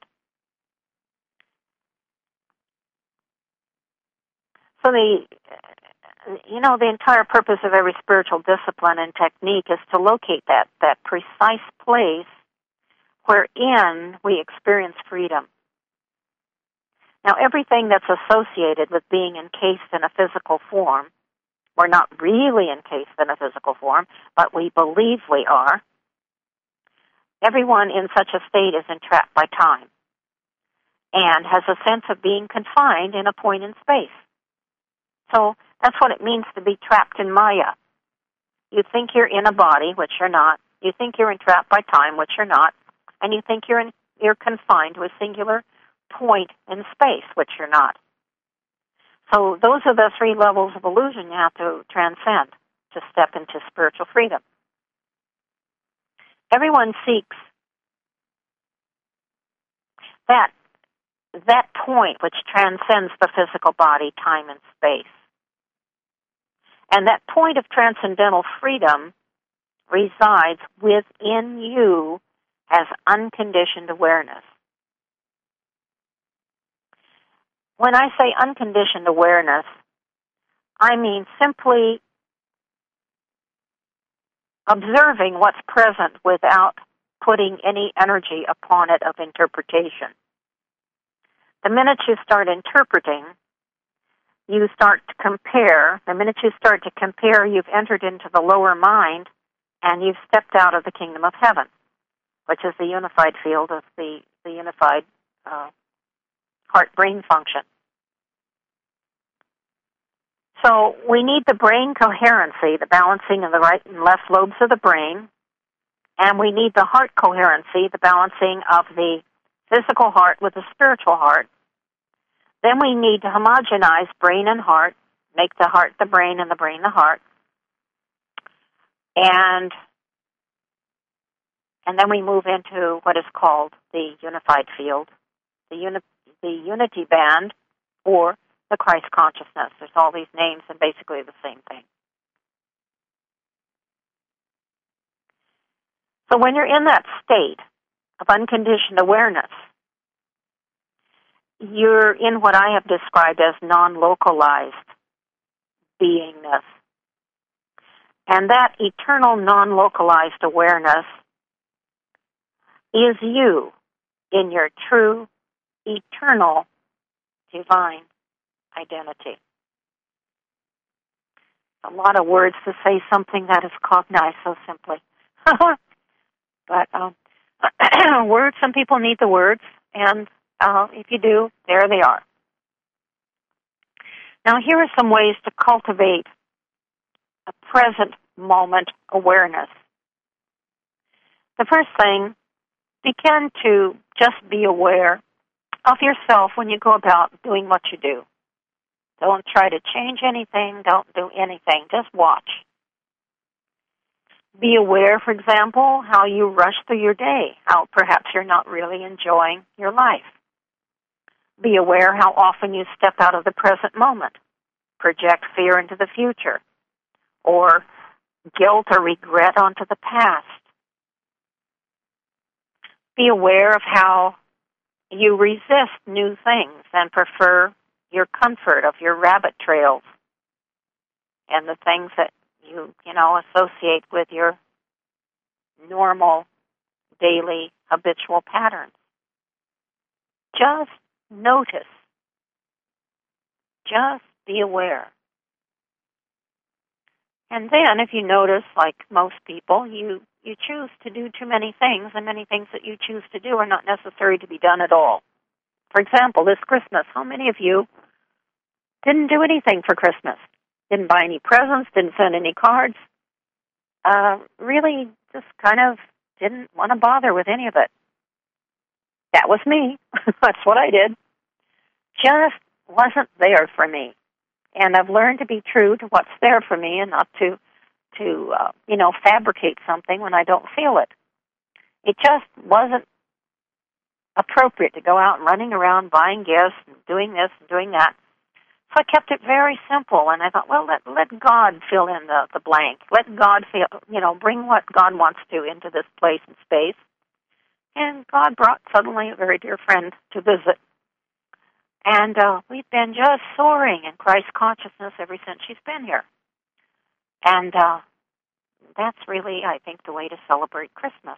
So the you know, the entire purpose of every spiritual discipline and technique is to locate that, that precise place wherein we experience freedom. Now, everything that's associated with being encased in a physical form, we're not really encased in a physical form, but we believe we are. Everyone in such a state is entrapped by time and has a sense of being confined in a point in space. So that's what it means to be trapped in Maya. You think you're in a body, which you're not. You think you're entrapped by time, which you're not. And you think you're in, you're confined to a singular point in space, which you're not. So those are the three levels of illusion you have to transcend to step into spiritual freedom. Everyone seeks that, that point which transcends the physical body, time, and space. And that point of transcendental freedom resides within you as unconditioned awareness. When I say unconditioned awareness, I mean simply observing what's present without putting any energy upon it of interpretation. The minute you start interpreting, you start to compare. The minute you start to compare, you've entered into the lower mind and you've stepped out of the kingdom of heaven, which is the unified field of the, the unified uh, heart-brain function. So we need the brain coherency, the balancing of the right and left lobes of the brain, and we need the heart coherency, the balancing of the physical heart with the spiritual heart. Then we need to homogenize brain and heart, make the heart the brain and the brain the heart. And and then we move into what is called the unified field, the, uni, the unity band, or the Christ consciousness. There's all these names and basically the same thing. So when you're in that state of unconditioned awareness, you're in what I have described as non-localized beingness. And that eternal non-localized awareness is you in your true, eternal, divine identity. A lot of words to say something that is cognized so simply. But um, words, some people need the words, and uh, if you do, there they are. Now, here are some ways to cultivate a present moment awareness. The first thing, begin to just be aware of yourself when you go about doing what you do. Don't try to change anything. Don't do anything. Just watch. Be aware, for example, how you rush through your day, how perhaps you're not really enjoying your life. Be aware how often you step out of the present moment, project fear into the future, or guilt or regret onto the past. Be aware of how you resist new things and prefer your comfort of your rabbit trails and the things that you, you know, associate with your normal, daily, habitual patterns. Just notice. Just be aware. And then, if you notice, like most people, you, you choose to do too many things, and many things that you choose to do are not necessary to be done at all. For example, this Christmas, how many of you didn't do anything for Christmas? Didn't buy any presents, didn't send any cards, uh, really just kind of didn't want to bother with any of it. That was me. That's what I did. Just wasn't there for me. And I've learned to be true to what's there for me and not to, to uh, you know, fabricate something when I don't feel it. It just wasn't appropriate to go out and running around buying gifts and doing this and doing that. So I kept it very simple, and I thought, well, let let God fill in the, the blank. Let God, feel, you know, bring what God wants to into this place and space. And God brought suddenly a very dear friend to visit. And uh, we've been just soaring in Christ consciousness ever since she's been here. And uh, that's really, I think, the way to celebrate Christmas.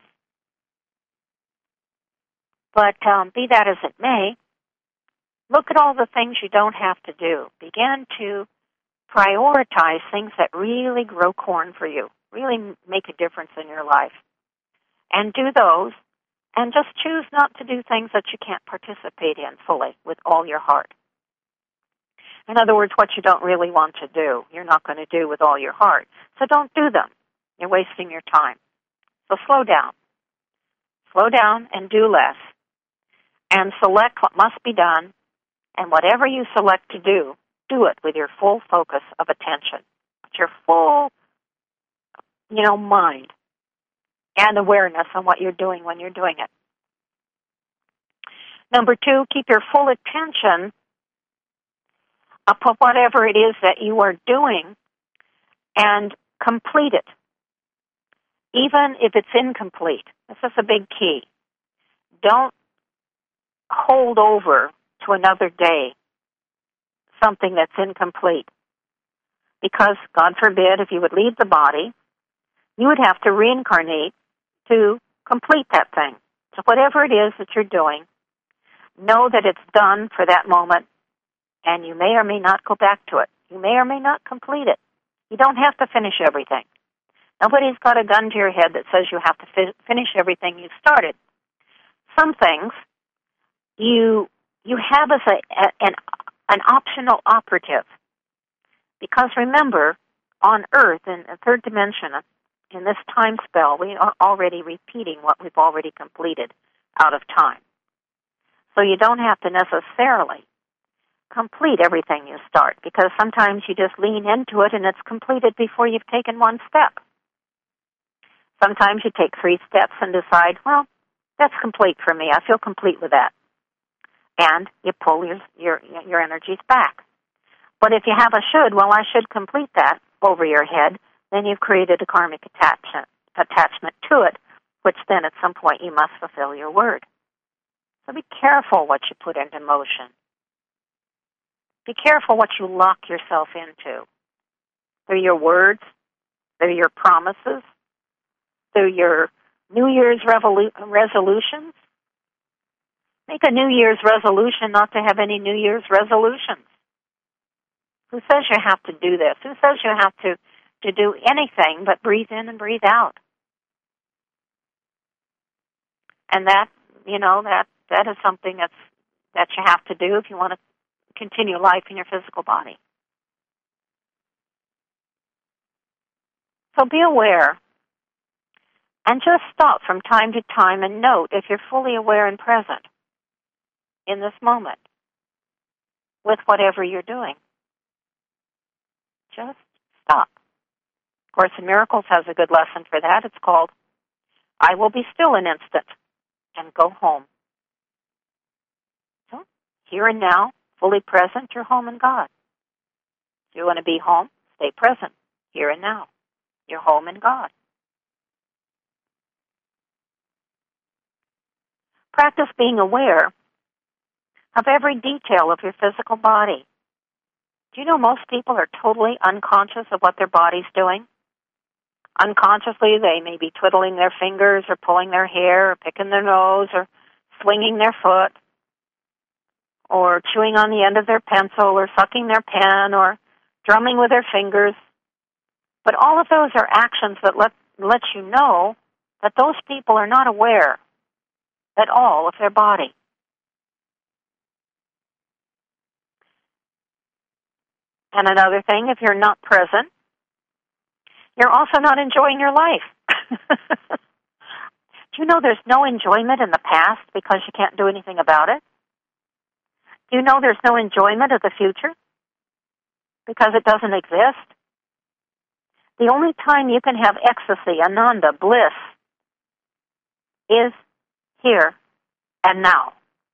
But um, be that as it may, look at all the things you don't have to do. Begin to prioritize things that really grow corn for you, really make a difference in your life. And do those, and just choose not to do things that you can't participate in fully with all your heart. In other words, what you don't really want to do, you're not going to do with all your heart. So don't do them. You're wasting your time. So slow down. Slow down and do less. And select what must be done, and whatever you select to do, do it with your full focus of attention, with your full, you know, mind and awareness on what you're doing when you're doing it. Number two, keep your full attention upon whatever it is that you are doing and complete it, even if it's incomplete. This is a big key. Don't hold over to another day something that's incomplete. Because, God forbid, if you would leave the body, you would have to reincarnate to complete that thing. So whatever it is that you're doing, know that it's done for that moment, and you may or may not go back to it. You may or may not complete it. You don't have to finish everything. Nobody's got a gun to your head that says you have to fi- finish everything you started. Some things you you have as a, a, an, an optional operative. Because remember, on Earth, in the third dimension, in this time spell, we are already repeating what we've already completed out of time. So you don't have to necessarily complete everything you start, because sometimes you just lean into it and it's completed before you've taken one step. Sometimes you take three steps and decide, well, that's complete for me. I feel complete with that. And you pull your your, your energies back. But if you have a should, well, I should complete that over your head, then you've created a karmic attachment, attachment to it, which then at some point you must fulfill your word. So be careful what you put into motion. Be careful what you lock yourself into. Through your words, through your promises, through your New Year's revolu- resolutions. Make a New Year's resolution not to have any New Year's resolutions. Who says you have to do this? Who says you have to, to do anything but breathe in and breathe out? And that, you know, that, that is something that's, that you have to do if you want to continue life in your physical body. So be aware and just stop from time to time and note if you're fully aware and present in this moment with whatever you're doing. Just stop. Course in Miracles has a good lesson for that. It's called, I will be still an instant and go home. So, here and now, fully present, you're home in God. If you want to be home, stay present, here and now. You're home in God. Practice being aware of every detail of your physical body. Do you know most people are totally unconscious of what their body's doing? Unconsciously, they may be twiddling their fingers or pulling their hair or picking their nose or swinging their foot or chewing on the end of their pencil or sucking their pen or drumming with their fingers. But all of those are actions that let, let you know that those people are not aware at all of their body. And another thing, if you're not present, you're also not enjoying your life. Do you know there's no enjoyment in the past because you can't do anything about it? Do you know there's no enjoyment of the future because it doesn't exist? The only time you can have ecstasy, ananda, bliss, is here and now.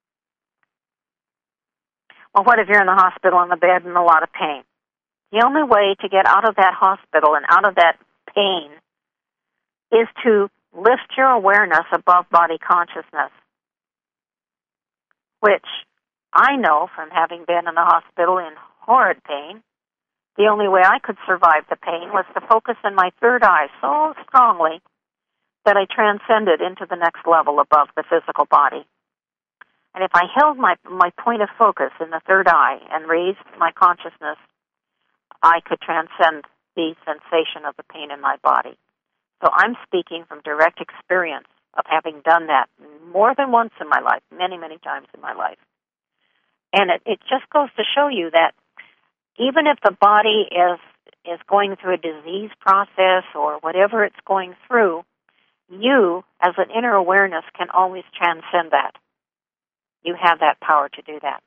Well, what if you're in the hospital on the bed in a lot of pain? The only way to get out of that hospital and out of that pain is to lift your awareness above body consciousness, which I know from having been in the hospital in horrid pain, the only way I could survive the pain was to focus in my third eye so strongly that I transcended into the next level above the physical body. And if I held my, my point of focus in the third eye and raised my consciousness, I could transcend the sensation of the pain in my body. So I'm speaking from direct experience of having done that more than once in my life, many, many times in my life. And it, it just goes to show you that even if the body is is going through a disease process or whatever it's going through, you, as an inner awareness, can always transcend that. You have that power to do that.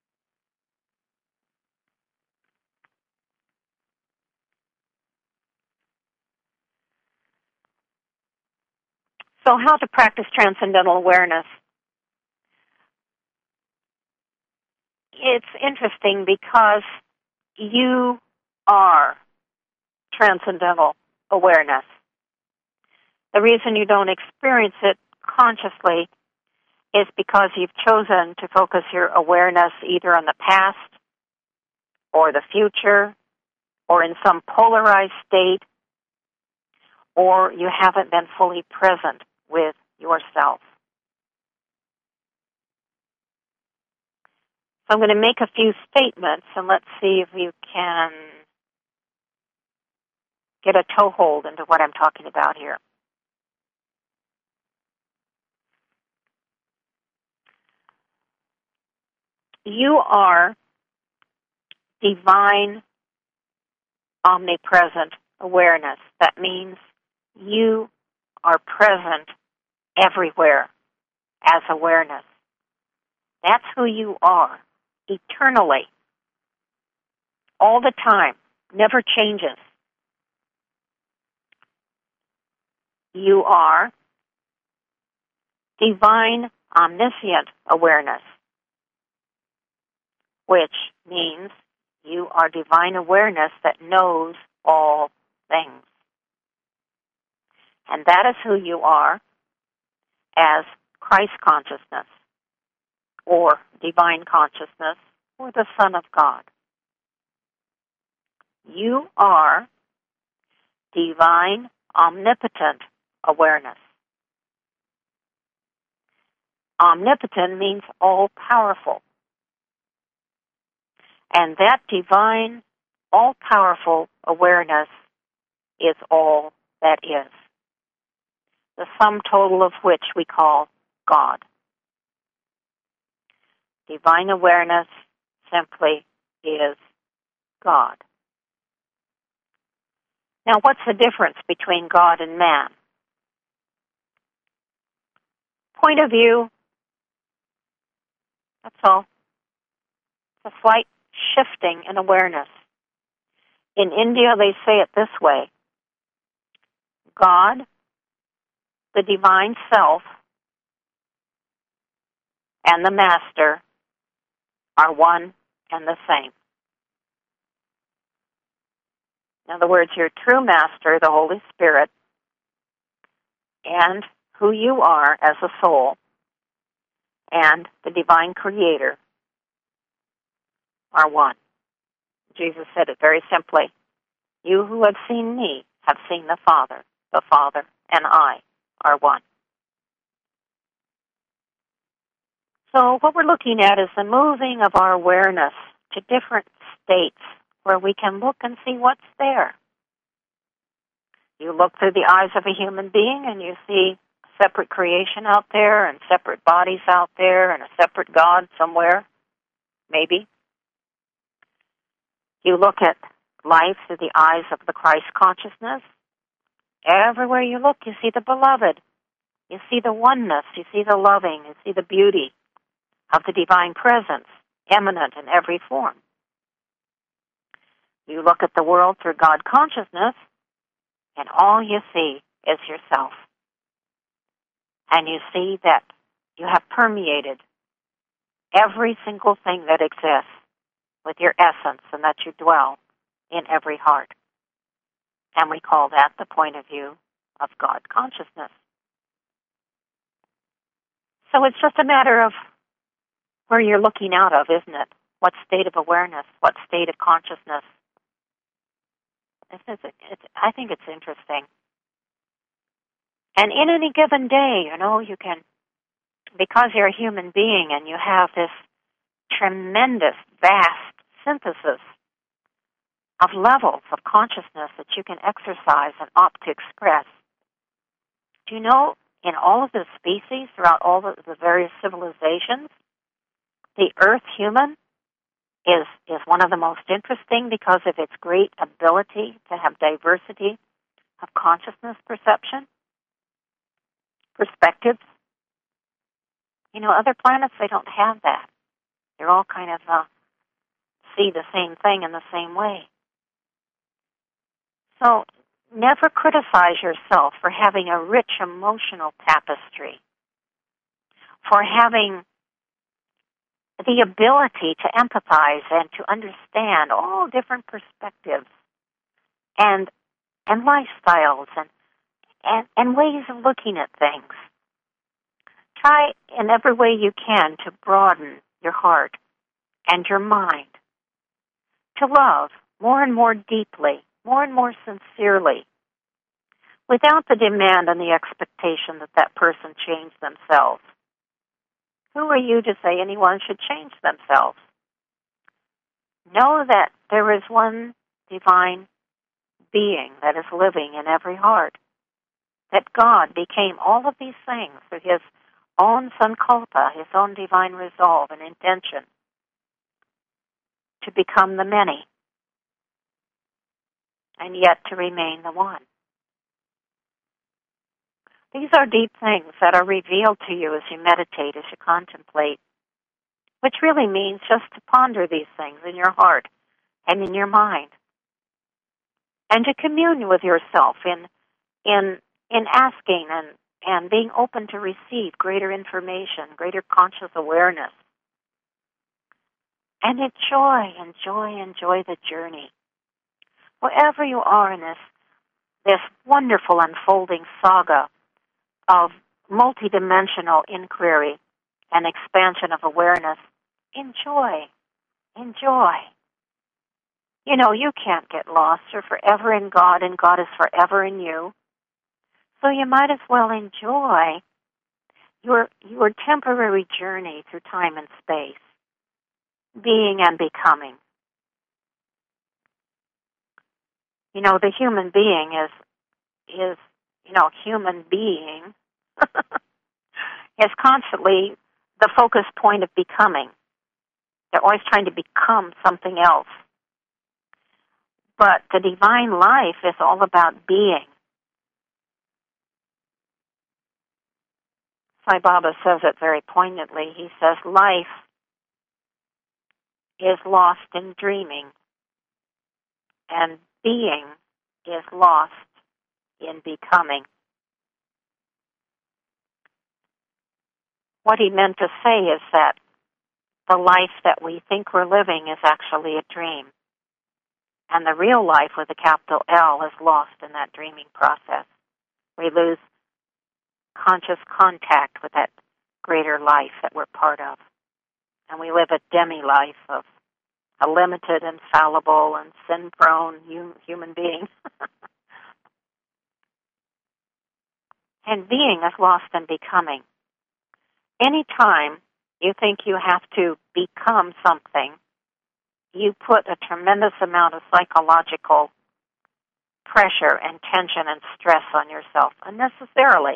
So how to practice transcendental awareness? It's interesting because you are transcendental awareness. The reason you don't experience it consciously is because you've chosen to focus your awareness either on the past or the future or in some polarized state, or you haven't been fully present with yourself. So I'm going to make a few statements, and let's see if you can get a toehold into what I'm talking about here. You are divine, omnipresent awareness. That means you are present everywhere as awareness. That's who you are, eternally, all the time, never changes. You are divine, omniscient awareness, which means you are divine awareness that knows all things. And that is who you are as Christ consciousness, or divine consciousness, or the Son of God. You are divine, omnipotent awareness. Omnipotent means all-powerful. And that divine, all-powerful awareness is all that is, the sum total of which we call God. Divine awareness simply is God. Now, what's the difference between God and man? Point of view, that's all. It's a slight shifting in awareness. In India, they say it this way: God, the divine self, and the master are one and the same. In other words, your true master, the Holy Spirit, and who you are as a soul, and the divine creator are one. Jesus said it very simply: you who have seen me have seen the Father. The Father and I are one. So what we're looking at is the moving of our awareness to different states where we can look and see what's there. You look through the eyes of a human being and you see separate creation out there and separate bodies out there and a separate God somewhere, maybe. You look at life through the eyes of the Christ consciousness. Everywhere you look, you see the beloved. You see the oneness. You see the loving. You see the beauty of the divine presence, eminent in every form. You look at the world through God consciousness, and all you see is yourself. And you see that you have permeated every single thing that exists with your essence, and that you dwell in every heart. And we call that the point of view of God consciousness. So it's just a matter of where you're looking out of, isn't it? What state of awareness? What state of consciousness? It's, it's, it's, I think it's interesting. And in any given day, you know, you can, because you're a human being and you have this tremendous, vast synthesis of levels of consciousness that you can exercise and opt to express. Do you know, in all of the species, throughout all the, the various civilizations, the Earth human is, is one of the most interesting because of its great ability to have diversity of consciousness perception, perspectives. You know, other planets, they don't have that. They're all kind of uh, see the same thing in the same way. So never criticize yourself for having a rich emotional tapestry, for having the ability to empathize and to understand all different perspectives and and lifestyles and, and, and ways of looking at things. Try in every way you can to broaden your heart and your mind, to love more and more deeply, more and more sincerely, without the demand and the expectation that that person change themselves. Who are you to say anyone should change themselves? Know that there is one divine being that is living in every heart, that God became all of these things through His own sankalpa, His own divine resolve and intention to become the many, and yet to remain the one. These are deep things that are revealed to you as you meditate, as you contemplate, which really means just to ponder these things in your heart and in your mind, and to commune with yourself in in in asking and, and being open to receive greater information, greater conscious awareness. And enjoy, enjoy, enjoy the journey. Wherever you are in this, this wonderful unfolding saga of multidimensional inquiry and expansion of awareness, enjoy, enjoy. You know, you can't get lost. You're forever in God, and God is forever in you. So you might as well enjoy your your temporary journey through time and space, being and becoming. You know, the human being is, is you know, human being is constantly the focus point of becoming. They're always trying to become something else. But the divine life is all about being. Sai Baba says it very poignantly. He says, life is lost in dreaming, and being is lost in becoming. What he meant to say is that the life that we think we're living is actually a dream, and the real life with a capital L is lost in that dreaming process. We lose conscious contact with that greater life that we're part of. And we live a demi-life of a limited and fallible and sin-prone human being. And being is lost in becoming. Anytime you think you have to become something, you put a tremendous amount of psychological pressure and tension and stress on yourself unnecessarily.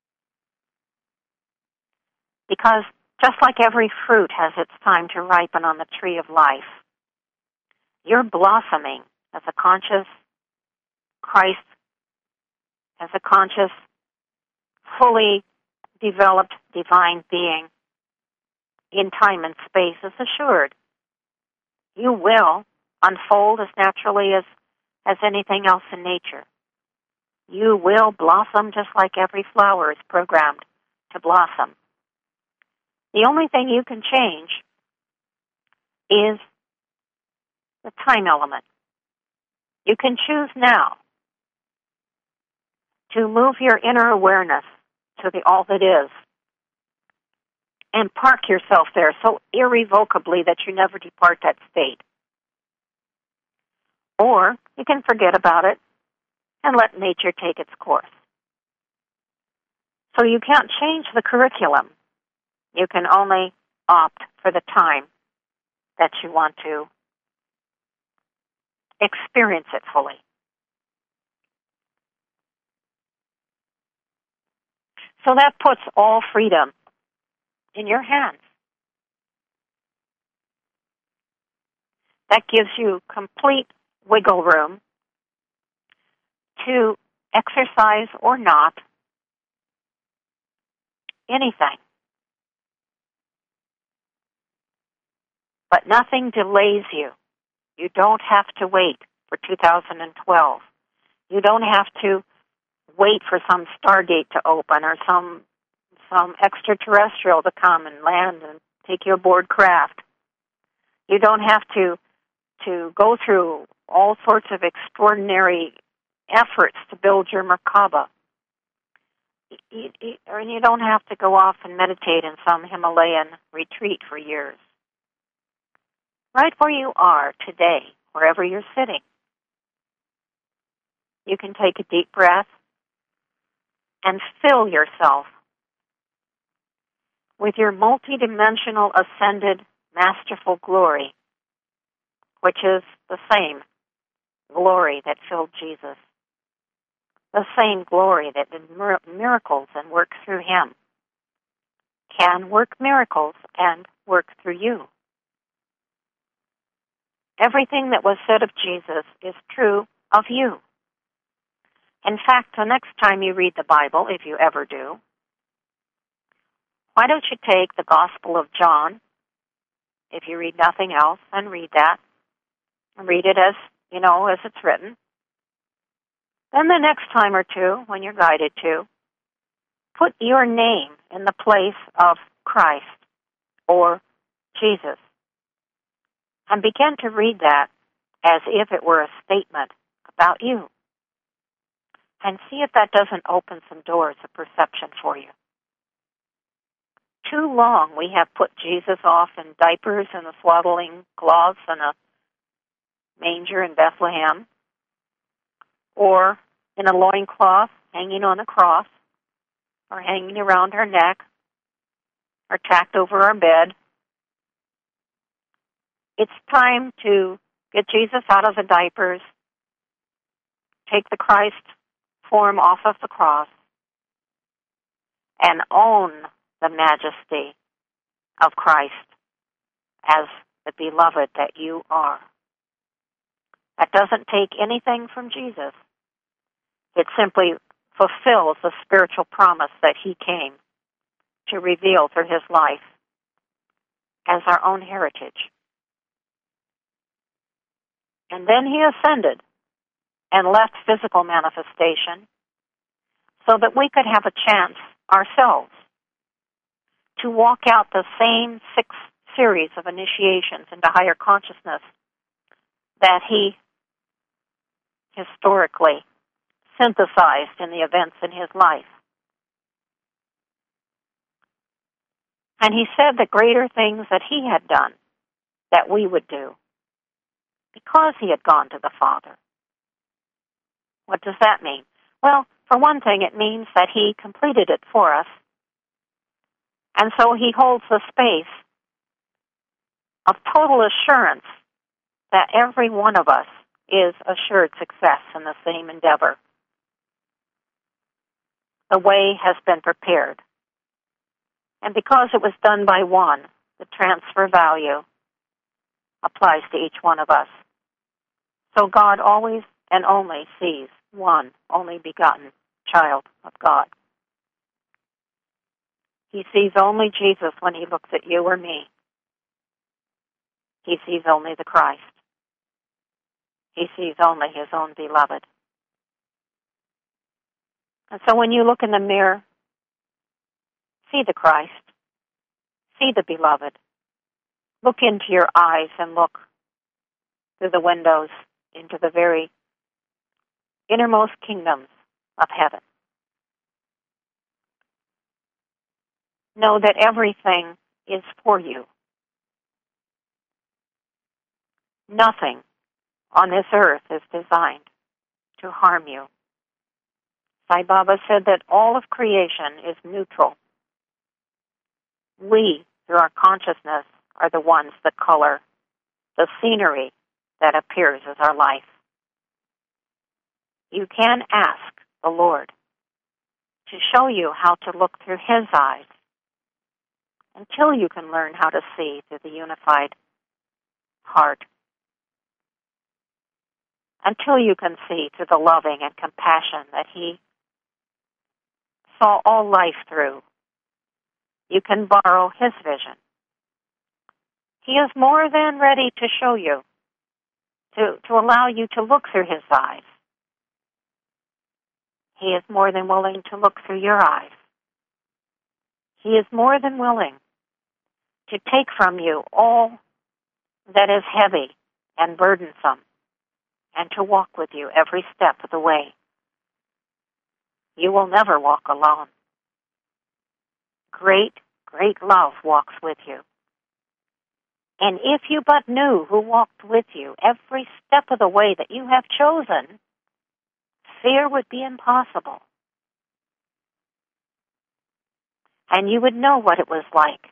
Because just like every fruit has its time to ripen on the tree of life, you're blossoming as a conscious Christ, as a conscious, fully developed divine being in time and space is assured. You will unfold as naturally as, as anything else in nature. You will blossom just like every flower is programmed to blossom. The only thing you can change is the time element. You can choose now to move your inner awareness to the all that is, and park yourself there so irrevocably that you never depart that state. Or you can forget about it and let nature take its course. So you can't change the curriculum. You can only opt for the time that you want to experience it fully. So that puts all freedom in your hands. That gives you complete wiggle room to exercise or not anything. But nothing delays you. You don't have to wait for two thousand twelve. You don't have to wait for some stargate to open or some some extraterrestrial to come and land and take you aboard craft. You don't have to to go through all sorts of extraordinary efforts to build your Merkaba. You, you, or you don't have to go off and meditate in some Himalayan retreat for years. Right where you are today, wherever you're sitting, you can take a deep breath and fill yourself with your multidimensional ascended masterful glory, which is the same glory that filled Jesus, the same glory that did miracles and worked through him, can work miracles and work through you. Everything that was said of Jesus is true of you. In fact, the next time you read the Bible, if you ever do, why don't you take the Gospel of John, if you read nothing else, and read that, and read it as, you know, as it's written. Then the next time or two, when you're guided to, put your name in the place of Christ or Jesus, and begin to read that as if it were a statement about you. And see if that doesn't open some doors of perception for you. Too long we have put Jesus off in diapers and the swaddling cloths and a manger in Bethlehem, or in a loincloth hanging on a cross, or hanging around our neck, or tacked over our bed. It's time to get Jesus out of the diapers, take the Christ form off of the cross, and own the majesty of Christ as the beloved that you are. That doesn't take anything from Jesus. It simply fulfills the spiritual promise that he came to reveal through his life as our own heritage. And then he ascended and left physical manifestation so that we could have a chance ourselves to walk out the same six series of initiations into higher consciousness that he historically synthesized in the events in his life. And he said the greater things that he had done that we would do because he had gone to the Father. What does that mean? Well, for one thing, it means that he completed it for us. And so he holds the space of total assurance that every one of us is assured success in the same endeavor. The way has been prepared. And because it was done by one, the transfer value applies to each one of us. So God always and only sees one only begotten child of God. He sees only Jesus when he looks at you or me. He sees only the Christ. He sees only his own beloved. And so when you look in the mirror, see the Christ. See the beloved. Look into your eyes and look through the windows into the very innermost kingdoms of heaven. Know that everything is for you. Nothing on this earth is designed to harm you. Sai Baba said that all of creation is neutral. We, through our consciousness, are the ones that color the scenery that appears as our life. You can ask the Lord to show you how to look through His eyes until you can learn how to see through the unified heart, until you can see through the loving and compassion that He saw all life through. You can borrow His vision. He is more than ready to show you, to, to allow you to look through His eyes. He is more than willing to look through your eyes. He is more than willing to take from you all that is heavy and burdensome and to walk with you every step of the way. You will never walk alone. Great, great love walks with you. And if you but knew who walked with you every step of the way that you have chosen, fear would be impossible. And you would know what it was like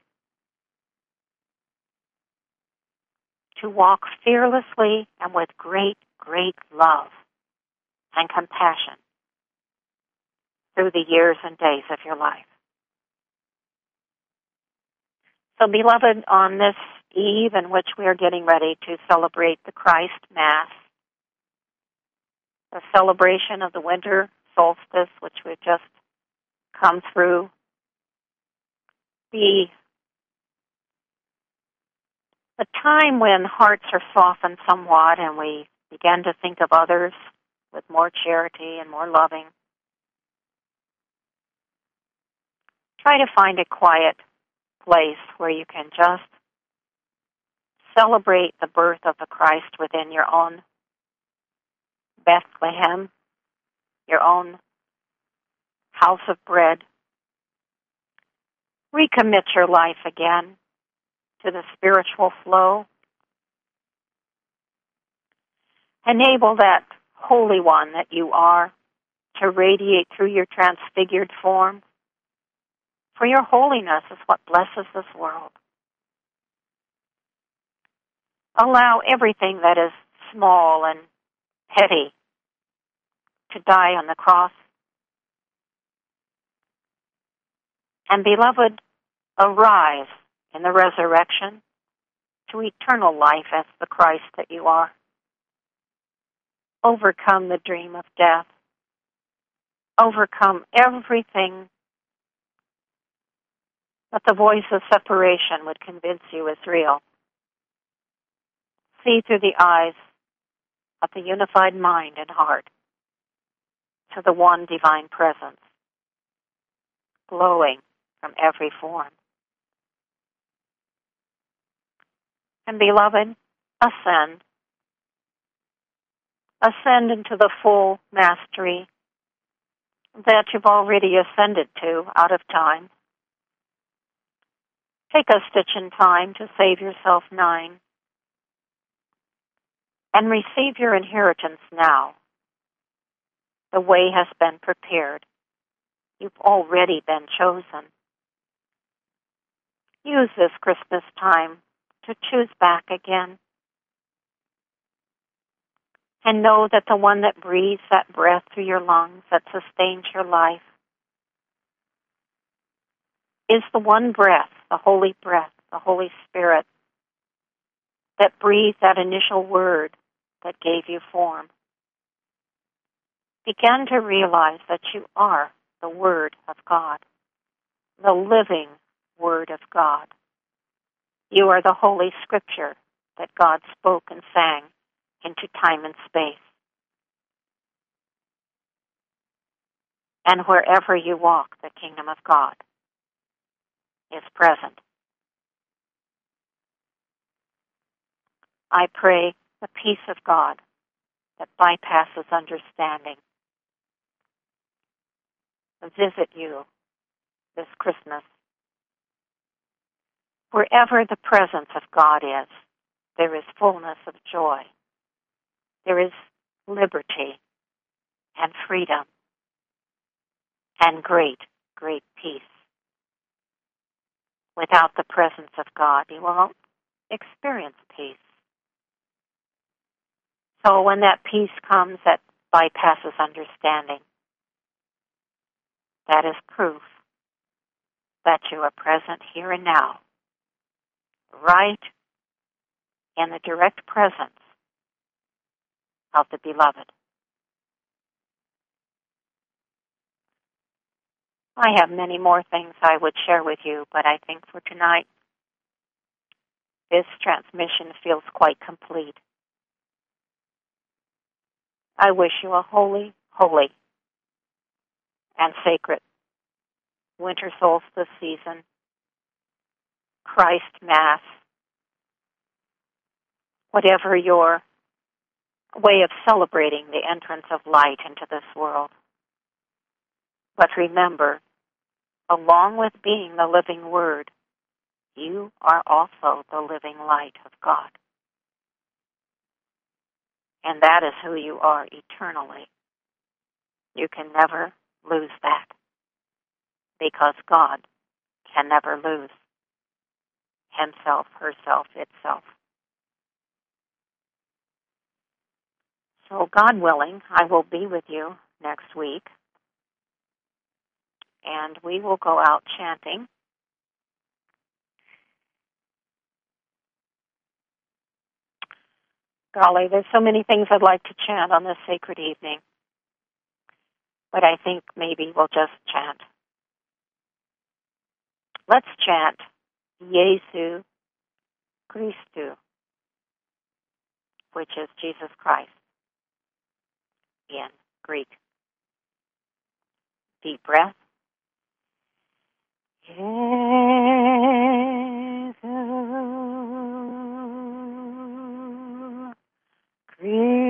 to walk fearlessly and with great, great love and compassion through the years and days of your life. So, beloved, on this eve in which we are getting ready to celebrate the Christ Mass, the celebration of the winter solstice, which we've just come through, the, the time when hearts are softened somewhat and we begin to think of others with more charity and more loving. Try to find a quiet place where you can just celebrate the birth of the Christ within your own Bethlehem, your own house of bread. Recommit your life again to the spiritual flow. Enable that Holy One that you are to radiate through your transfigured form. For your holiness is what blesses this world. Allow everything that is small and petty to die on the cross. And beloved, arise in the resurrection to eternal life as the Christ that you are. Overcome the dream of death. Overcome everything that the voice of separation would convince you is real. See through the eyes of the unified mind and heart to the one divine presence, glowing from every form. And beloved, ascend. Ascend into the full mastery that you've already ascended to out of time. Take a stitch in time to save yourself nine. And receive your inheritance now. The way has been prepared. You've already been chosen. Use this Christmas time to choose back again. And know that the one that breathes that breath through your lungs, that sustains your life, is the one breath, the holy breath, the Holy Spirit, that breathed that initial word that gave you form. Begin to realize that you are the Word of God, the living Word of God. You are the Holy Scripture that God spoke and sang into time and space. And wherever you walk, the kingdom of God is present. I pray the peace of God that bypasses understanding visit you this Christmas. Wherever the presence of God is, there is fullness of joy. There is liberty and freedom and great, great peace. Without the presence of God, you won't experience peace. So when that peace comes that bypasses understanding, that is proof that you are present here and now, right in the direct presence of the Beloved. I have many more things I would share with you, but I think for tonight, this transmission feels quite complete. I wish you a holy, holy, and sacred winter solstice season, Christ Mass, whatever your way of celebrating the entrance of light into this world. But remember, along with being the living Word, you are also the living light of God. And that is who you are eternally. You can never lose that, because God can never lose himself, herself, itself. So God willing, I will be with you next week, and we will go out chanting. Golly, there's so many things I'd like to chant on this sacred evening, but I think maybe we'll just chant. Let's chant Jesu Christu, which is Jesus Christ in Greek. Deep breath. Jesu Christu.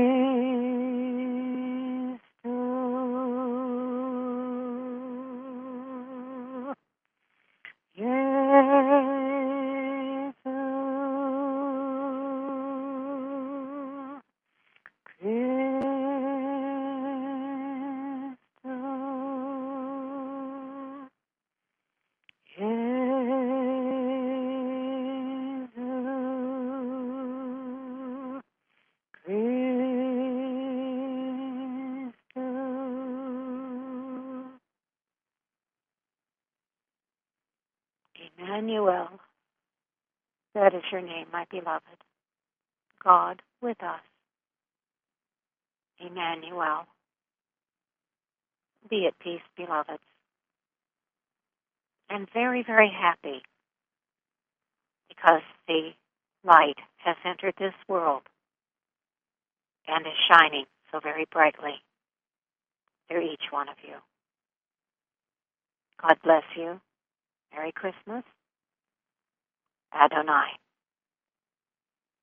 Emmanuel, that is your name, my beloved. God with us. Emmanuel. Be at peace, beloveds. And very, very happy, because the light has entered this world and is shining so very brightly through each one of you. God bless you. Merry Christmas. Adonai.